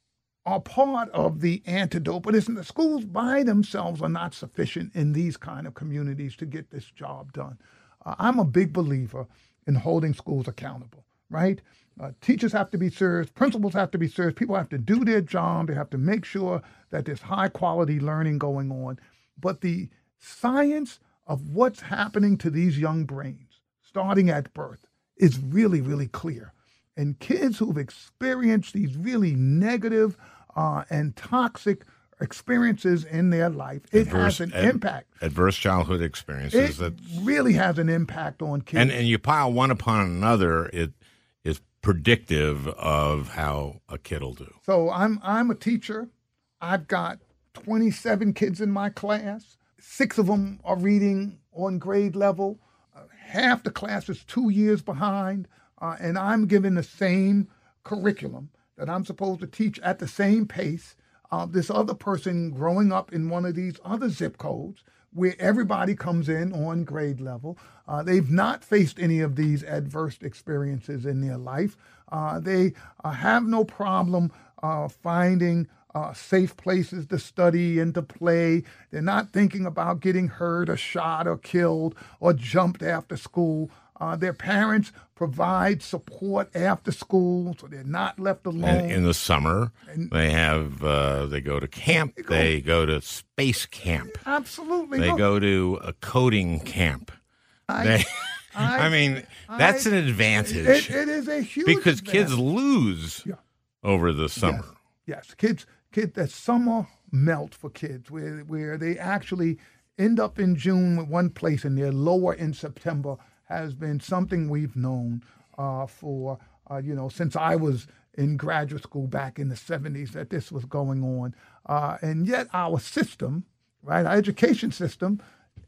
Speaker 3: are part of the antidote, but it's, the schools by themselves are not sufficient in these kind of communities to get this job done. Uh, I'm a big believer in holding schools accountable, right? Uh, teachers have to be serious, principals have to be serious, people have to do their job, they have to make sure that there's high quality learning going on. But the science of what's happening to these young brains, starting at birth, is really, really clear. And kids who've experienced these really negative uh, and toxic experiences in their life, it
Speaker 1: Adverse,
Speaker 3: has an
Speaker 1: ad,
Speaker 3: impact.
Speaker 1: Adverse childhood experiences.
Speaker 3: It
Speaker 1: that's,
Speaker 3: really has an impact on kids.
Speaker 1: and, and you pile one upon another, it is predictive of how a kid will do.
Speaker 3: So I'm I'm a teacher. I've got twenty-seven kids in my class. Six of them are reading on grade level. Uh, half the class is two years behind. Uh, and I'm given the same curriculum that I'm supposed to teach at the same pace. Uh, this other person growing up in one of these other zip codes where everybody comes in on grade level. Uh, they've not faced any of these adverse experiences in their life. Uh, they uh, have no problem uh, finding uh, safe places to study and to play. They're not thinking about getting hurt or shot or killed or jumped after school. Uh, their parents provide support after school, so they're not left alone.
Speaker 1: And in the summer,
Speaker 3: And-
Speaker 1: they have uh, they go to camp.
Speaker 3: They go-
Speaker 1: They go to space camp.
Speaker 3: Absolutely.
Speaker 1: They
Speaker 3: Look,
Speaker 1: go to a coding camp.
Speaker 3: I-
Speaker 1: They,
Speaker 3: I-
Speaker 1: I mean, that's
Speaker 3: I-
Speaker 1: an advantage
Speaker 3: It, it is a huge
Speaker 1: because kids
Speaker 3: advantage.
Speaker 1: lose
Speaker 3: Yeah.
Speaker 1: over the summer.
Speaker 3: Yes, yes. Kids, kids, that summer melt for kids, where where they actually end up in June with one place and they're lower in September, has been something we've known uh, for uh, you know since I was in graduate school back in the seventies that this was going on, uh, and yet our system, right, our education system,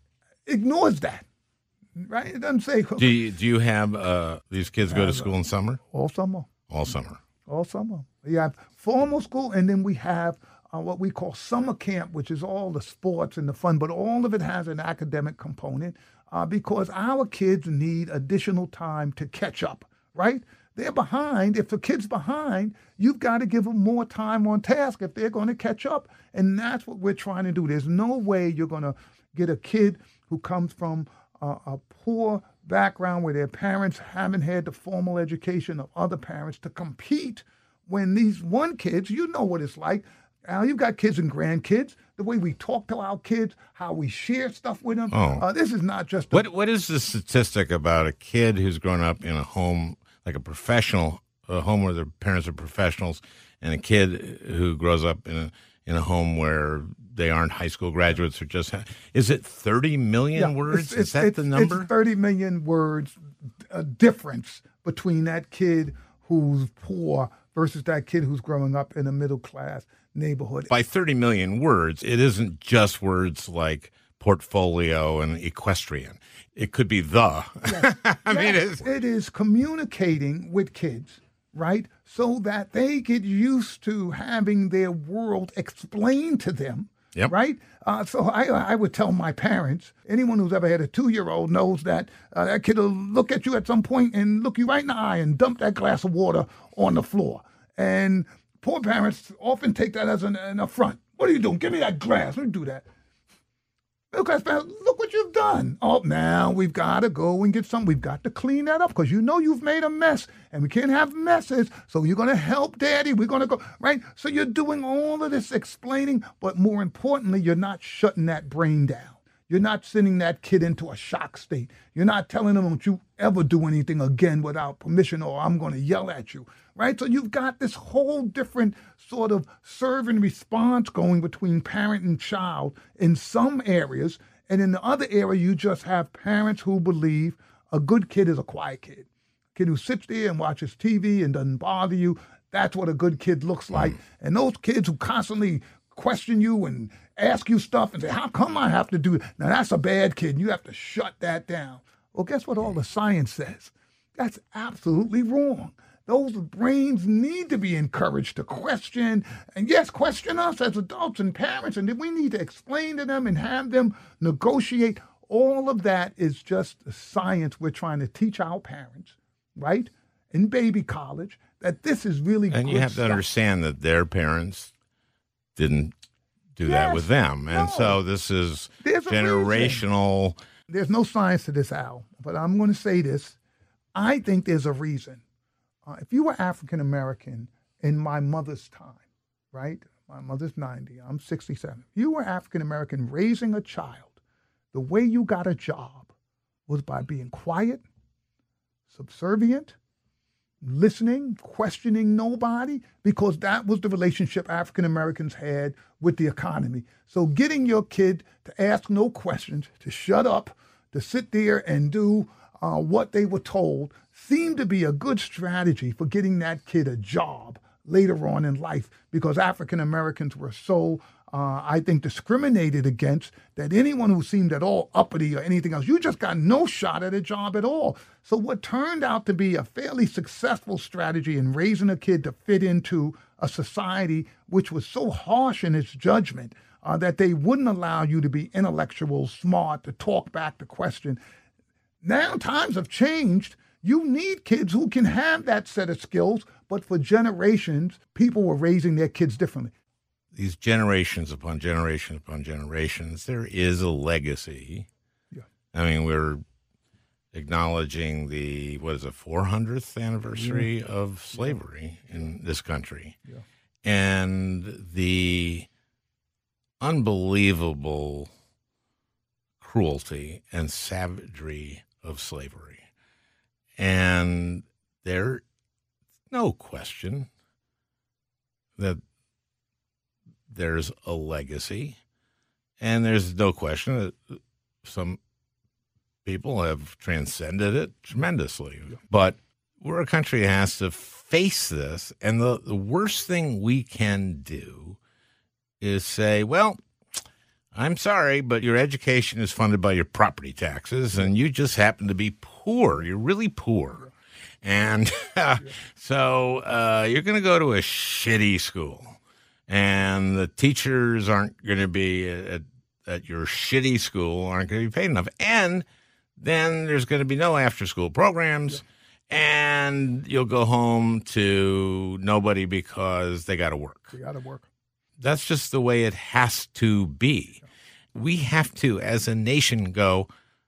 Speaker 3: ignores that. Right, it doesn't say
Speaker 1: Do you, do you have uh, these kids go to school in summer?
Speaker 3: all summer.
Speaker 1: All summer.
Speaker 3: All summer. We have formal school, and then we have uh, what we call summer camp, which is all the sports and the fun, but all of it has an academic component uh, because our kids need additional time to catch up, right? They're behind. If the kid's behind, you've got to give them more time on task if they're going to catch up. And that's what we're trying to do. There's no way you're going to get a kid who comes from uh, a poor background where their parents haven't had the formal education of other parents to compete when these one kids, you know what it's like. Al, you've got kids and grandkids. The way we talk to our kids, how we share stuff with them.
Speaker 1: Oh.
Speaker 3: Uh, this is not just a,
Speaker 1: What What is the statistic about a kid who's grown up in a home, like a professional, a home where their parents are professionals, and a kid who grows up in a in a home where they aren't high school graduates or just ha- is it thirty million
Speaker 3: Yeah,
Speaker 1: words?
Speaker 3: it's-
Speaker 1: is that
Speaker 3: it's-
Speaker 1: the number?
Speaker 3: It's thirty million words, a difference between that kid who's poor versus that kid who's growing up in a middle class neighborhood.
Speaker 1: By thirty million words, it isn't just words like portfolio and equestrian. It could be the. I mean,
Speaker 3: Yes,
Speaker 1: it's,
Speaker 3: it is communicating with kids, right? So that they get used to having their world explained to them,
Speaker 1: Yep.
Speaker 3: right? Uh, so I, I would tell my parents, anyone who's ever had a two-year-old knows that uh, that kid will look at you at some point and look you right in the eye and dump that glass of water on the floor. And poor parents often take that as an, an affront. What are you doing? Give me that glass. Don't do that. Middle class parents, look what you've done. Oh, now we've got to go and get some. We've got to clean that up because you know you've made a mess and we can't have messes. So you're going to help daddy. We're going to go, right? So you're doing all of this explaining, but more importantly, you're not shutting that brain down. You're not sending that kid into a shock state. You're not telling them, don't you ever do anything again without permission or I'm going to yell at you, right? So you've got this whole different sort of serve and response going between parent and child in some areas. And in the other area, you just have parents who believe a good kid is a quiet kid. A kid who sits there and watches T V and doesn't bother you. That's what a good kid looks like. Mm. And those kids who constantly question you and ask you stuff and say, how come I have to do it? Now, that's a bad kid. You have to shut that down. Well, guess what all the science says? That's absolutely wrong. Those brains need to be encouraged to question. And yes, question us as adults and parents. And then we need to explain to them and have them negotiate. All of that is just the science we're trying to teach our parents, right? In baby college, that this is really
Speaker 1: And
Speaker 3: good
Speaker 1: you have
Speaker 3: stuff.
Speaker 1: to understand that their parents didn't do
Speaker 3: Yes,
Speaker 1: that with them. And
Speaker 3: no.
Speaker 1: so this is
Speaker 3: There's a
Speaker 1: generational.
Speaker 3: There's no science to this, Al, but I'm going to say this. I think there's a reason. Uh, if you were African American in my mother's time, right? My mother's ninety, I'm sixty-seven. If you were African American raising a child, the way you got a job was by being quiet, subservient, listening, questioning nobody, because that was the relationship African Americans had with the economy. So getting your kid to ask no questions, to shut up, to sit there and do uh, what they were told seemed to be a good strategy for getting that kid a job later on in life, because African Americans were so, uh, I think, discriminated against that anyone who seemed at all uppity or anything else, you just got no shot at a job at all. So what turned out to be a fairly successful strategy in raising a kid to fit into a society which was so harsh in its judgment uh, that they wouldn't allow you to be intellectual, smart, to talk back, to question. Now times have changed. You need kids who can have that set of skills, but for generations, people were raising their kids differently.
Speaker 1: These generations upon generations upon generations, there is a legacy.
Speaker 3: Yeah.
Speaker 1: I mean, we're acknowledging the, what is it, four hundredth anniversary yeah. of slavery yeah. in this country.
Speaker 3: Yeah.
Speaker 1: And the unbelievable cruelty and savagery of slavery. And there's no question that there's a legacy, and there's no question that some people have transcended it tremendously. Yeah. But we're a country that has to face this, and the, the worst thing we can do is say, well, I'm sorry, but your education is funded by your property taxes, and you just happen to be poor. You're really poor. And uh, so uh, you're going to go to a shitty school, and the teachers aren't going to be at, at your shitty school, aren't going to be paid enough. And then there's going to be no after-school programs, yeah. and you'll go home to nobody because they got to work.
Speaker 3: They got to work.
Speaker 1: That's just the way it has to be. We have to, as a nation, go,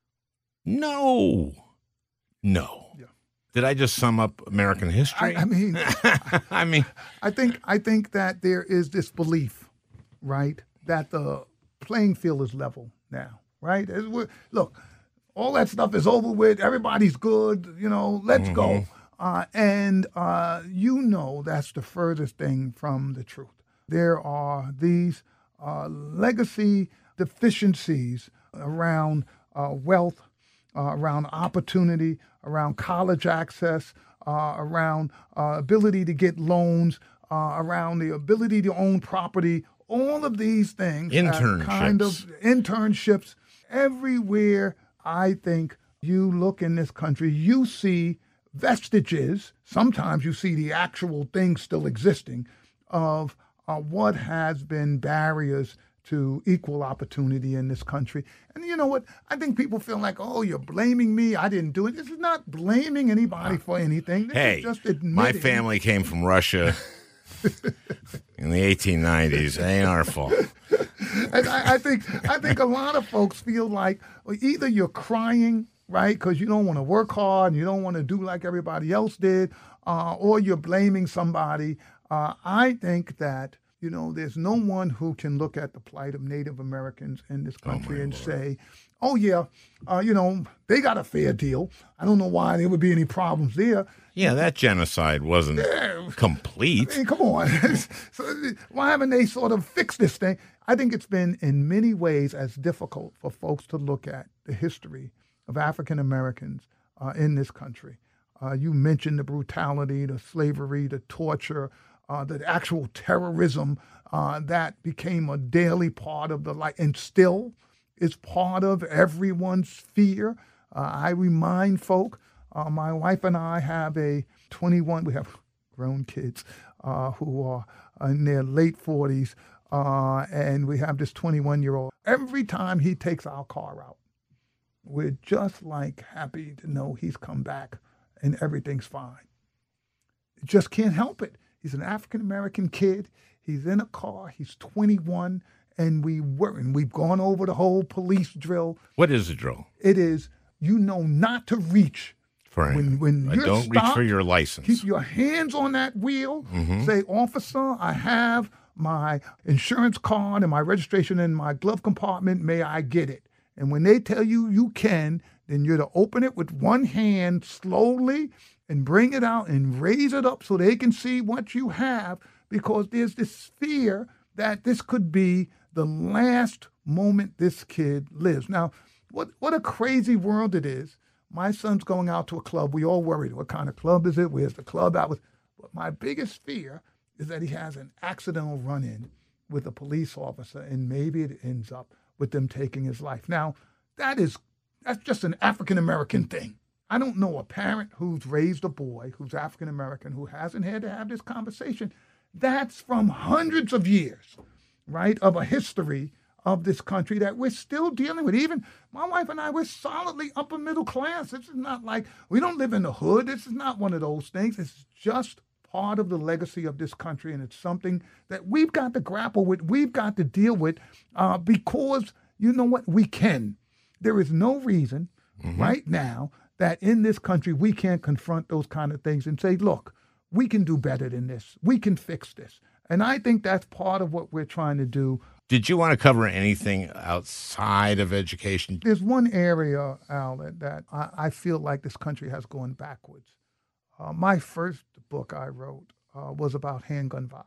Speaker 1: no, no. Yeah. Did I just sum up American history?
Speaker 3: I, I mean,
Speaker 1: I mean,
Speaker 3: I think I think that there is this belief, right, that the playing field is level now, right? Look, all that stuff is over with. Everybody's good. You know, let's mm-hmm. go. Uh, and uh, you know that's the furthest thing from the truth. There are these uh, legacy deficiencies around uh, wealth, uh, around opportunity, around college access, uh, around uh, ability to get loans, uh, around the ability to own property. All of these things,
Speaker 1: internships,
Speaker 3: kind of internships, everywhere. I think you look in this country, you see vestiges. Sometimes you see the actual thing still existing of Uh, what has been barriers to equal opportunity in this country. And you know what? I think people feel like, oh, you're blaming me. I didn't do it. This is not blaming anybody for anything. This
Speaker 1: hey,
Speaker 3: is just admitting.
Speaker 1: My family came from Russia. in the eighteen nineties. It ain't our fault.
Speaker 3: And I, I think I think a lot of folks feel like well, either you're crying, right, because you don't want to work hard and you don't want to do like everybody else did, uh, or you're blaming somebody. Uh, I think that, you know, there's no one who can look at the plight of Native Americans in this country
Speaker 1: oh
Speaker 3: and
Speaker 1: Lord.
Speaker 3: say, oh, yeah, uh, you know, they got a fair deal. I don't know why there would be any problems there.
Speaker 1: Yeah, that genocide wasn't
Speaker 3: Yeah.
Speaker 1: complete.
Speaker 3: I mean, come on. So, why haven't they sort of fixed this thing? I think it's been in many ways as difficult for folks to look at the history of African Americans uh, in this country. Uh, you mentioned the brutality, the slavery, the torture, uh, the actual terrorism uh, that became a daily part of the life and still is part of everyone's fear. Uh, I remind folk, uh, my wife and I have a twenty-one, we have grown kids uh, who are in their late forties, uh, and we have this twenty-one-year-old. Every time he takes our car out, we're just like happy to know he's come back and everything's fine. Just can't help it. He's an African-American kid. He's in a car. He's twenty-one, and we were, and we've gone over the whole police drill.
Speaker 1: What is a drill?
Speaker 3: It is, you know, not to reach.
Speaker 1: For
Speaker 3: When, when
Speaker 1: I
Speaker 3: you're
Speaker 1: don't
Speaker 3: stopped,
Speaker 1: reach for your license.
Speaker 3: keep your hands on that wheel.
Speaker 1: Mhm.
Speaker 3: Say, officer, I have my insurance card and my registration in my glove compartment. May I get it? And when they tell you you can, then you're to open it with one hand slowly and bring it out and raise it up so they can see what you have, because there's this fear that this could be the last moment this kid lives. Now, what, what a crazy world it is. My son's going out to a club. We all worried. What kind of club is it? Where's the club hours? But my biggest fear is that he has an accidental run-in with a police officer, and maybe it ends up with them taking his life. Now, that is, that's just an African-American thing. I don't know a parent who's raised a boy who's African-American who hasn't had to have this conversation. That's from hundreds of years, right, of a history of this country that we're still dealing with. Even my wife and I, we're solidly upper middle class. This is not like, we don't live in the hood. This is not one of those things. It's just part of the legacy of this country, and it's something that we've got to grapple with, we've got to deal with, uh, because, you know what, we can. There is no reason mm-hmm. right now that in this country we can't confront those kind of things and say, look, we can do better than this. We can fix this. And I think that's part of what we're trying to do.
Speaker 1: Did you want to cover anything outside of education?
Speaker 3: There's one area, Al, that, that I, I feel like this country has gone backwards. Uh, my first book I wrote uh, was about handgun violence.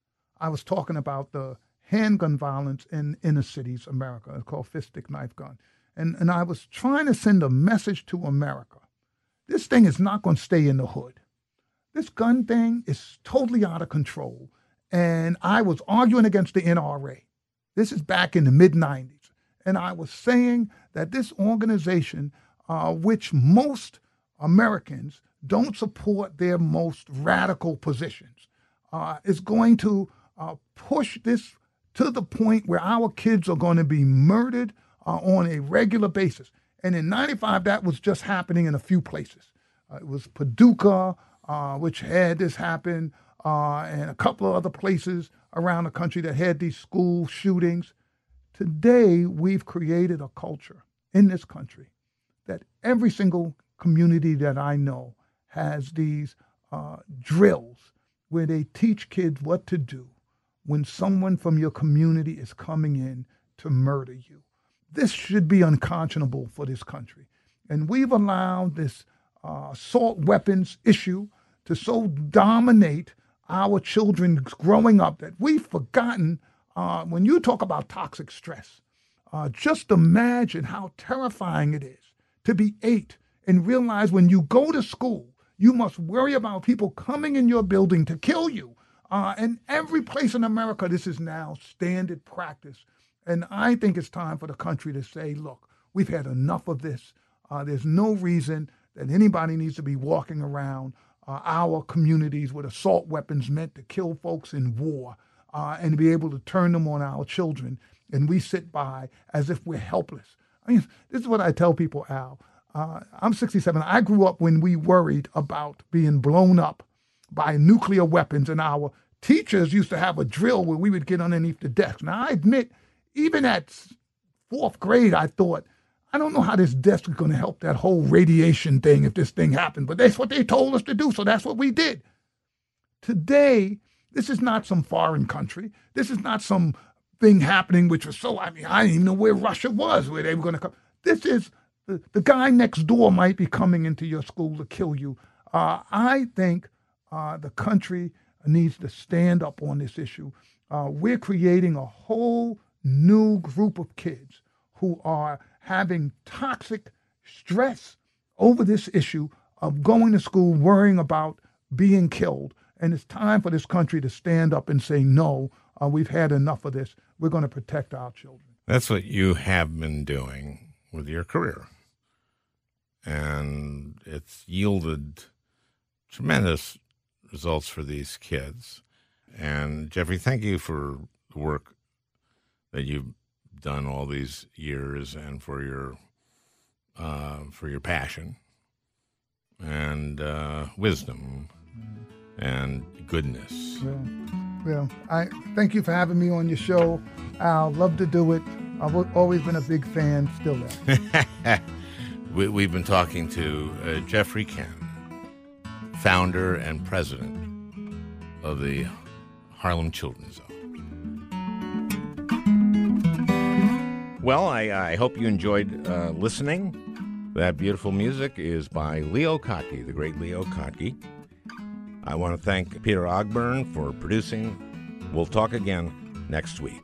Speaker 3: I was talking about the handgun violence in inner cities, America. It's called Fist Stick Knife Gun. And, and I was trying to send a message to America. This thing is not going to stay in the hood. This gun thing is totally out of control. And I was arguing against the N R A. This is back in the mid nineties. And I was saying that this organization, uh, which most Americans don't support their most radical positions, uh, is going to uh, push this to the point where our kids are going to be murdered uh, on a regular basis. And in ninety-five, that was just happening in a few places. Uh, it was Paducah, uh, which had this happen, uh, and a couple of other places around the country that had these school shootings. Today, we've created a culture in this country that every single community that I know has these uh, drills where they teach kids what to do when someone from your community is coming in to murder you. This should be unconscionable for this country. And we've allowed this uh, assault weapons issue to so dominate our children growing up that we've forgotten, uh, when you talk about toxic stress, uh, just imagine how terrifying it is to be eight and realize when you go to school, you must worry about people coming in your building to kill you. Uh, and every place in America, this is now standard practice. And I think it's time for the country to say, look, we've had enough of this. Uh, there's no reason that anybody needs to be walking around uh, our communities with assault weapons meant to kill folks in war uh, and to be able to turn them on our children. And we sit by as if we're helpless. I mean, this is what I tell people, Al. Uh, I'm sixty-seven. I grew up when we worried about being blown up by nuclear weapons in our teachers used to have a drill where we would get underneath the desk. Now, I admit, even at fourth grade, I thought, I don't know how this desk is going to help that whole radiation thing if this thing happened, but that's what they told us to do, so that's what we did. Today, this is not some foreign country. This is not some thing happening which was so, I mean, I didn't even know where Russia was, where they were going to come. This is, the, the guy next door might be coming into your school to kill you. Uh, I think uh, the country needs to stand up on this issue. Uh, we're creating a whole new group of kids who are having toxic stress over this issue of going to school, worrying about being killed. And it's time for this country to stand up and say, no, uh, we've had enough of this. We're going to protect our children.
Speaker 1: That's what you have been doing with your career. And it's yielded tremendous results for these kids. And Jeffrey, thank you for the work that you've done all these years, and for your uh, for your passion and uh, wisdom and goodness.
Speaker 3: Well, well, I thank you for having me on your show. I'll love to do it. I've always been a big fan, still am.
Speaker 1: we, we've been talking to uh, Jeffrey Kenn, founder and president of the Harlem Children's Zone. Well, I, I hope you enjoyed uh, listening. That beautiful music is by Leo Kottke, the great Leo Kottke. I want to thank Peter Ogburn for producing. We'll talk again next week.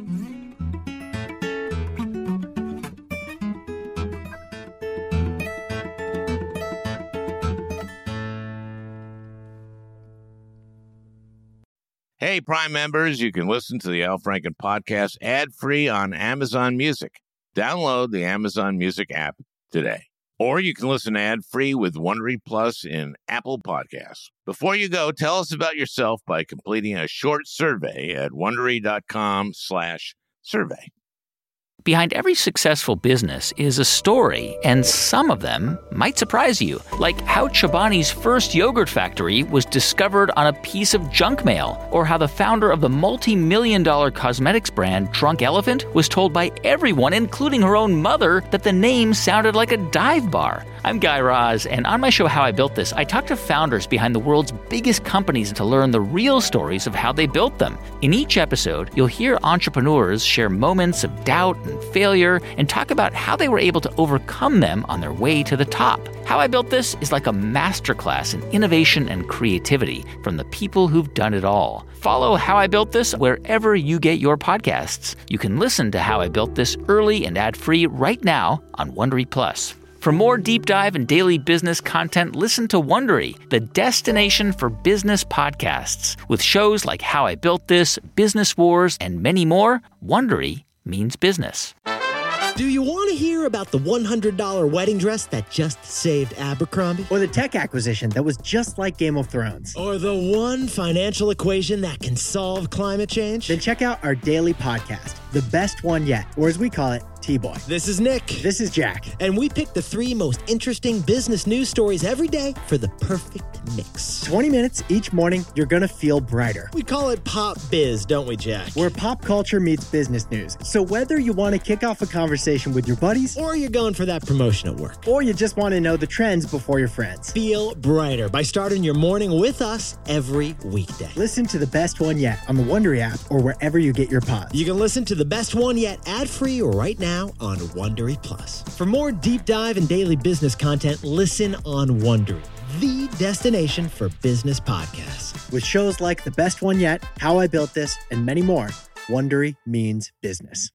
Speaker 1: Hey, Prime members, you can listen to the Al Franken podcast ad-free on Amazon Music. Download the Amazon Music app today. Or you can listen ad-free with Wondery Plus in Apple Podcasts. Before you go, tell us about yourself by completing a short survey at Wondery.com slash survey.
Speaker 7: Behind every successful business is a story, and some of them might surprise you, like how Chobani's first yogurt factory was discovered on a piece of junk mail, or how the founder of the multi-million dollar cosmetics brand Drunk Elephant was told by everyone, including her own mother, that the name sounded like a dive bar. I'm Guy Raz, and on my show How I Built This, I talk to founders behind the world's biggest companies to learn the real stories of how they built them. In each episode, you'll hear entrepreneurs share moments of doubt and failure and talk about how they were able to overcome them on their way to the top. How I Built This is like a masterclass in innovation and creativity from the people who've done it all. Follow How I Built This wherever you get your podcasts. You can listen to How I Built This early and ad-free right now on Wondery Plus. For more deep dive and daily business content, listen to Wondery, the destination for business podcasts. With shows like How I Built This, Business Wars, and many more, Wondery means business.
Speaker 8: Do you want to hear about the one hundred dollars wedding dress that just saved Abercrombie?
Speaker 9: Or the tech acquisition that was just like Game of Thrones?
Speaker 8: Or the one financial equation that can solve climate change?
Speaker 9: Then check out our daily podcast, The Best One Yet, or as we call it, T-Boy.
Speaker 8: This is Nick.
Speaker 9: This is Jack.
Speaker 8: And we pick the three most interesting business news stories every day for the perfect mix.
Speaker 9: twenty minutes each morning, you're going to feel brighter.
Speaker 8: We call it Pop Biz, don't we, Jack?
Speaker 9: Where pop culture meets business news. So whether you want to kick off a conversation with your buddies,
Speaker 8: or you're going for that promotion at work,
Speaker 9: or you just want to know the trends before your friends,
Speaker 8: feel brighter by starting your morning with us every weekday.
Speaker 9: Listen to The Best One Yet on the Wondery app or wherever you get your pods.
Speaker 8: You can listen to The Best One Yet ad-free right now on Wondery Plus. For more deep dive and daily business content, listen on Wondery, the destination for business podcasts.
Speaker 9: With shows like The Best One Yet, How I Built This, and many more, Wondery means business.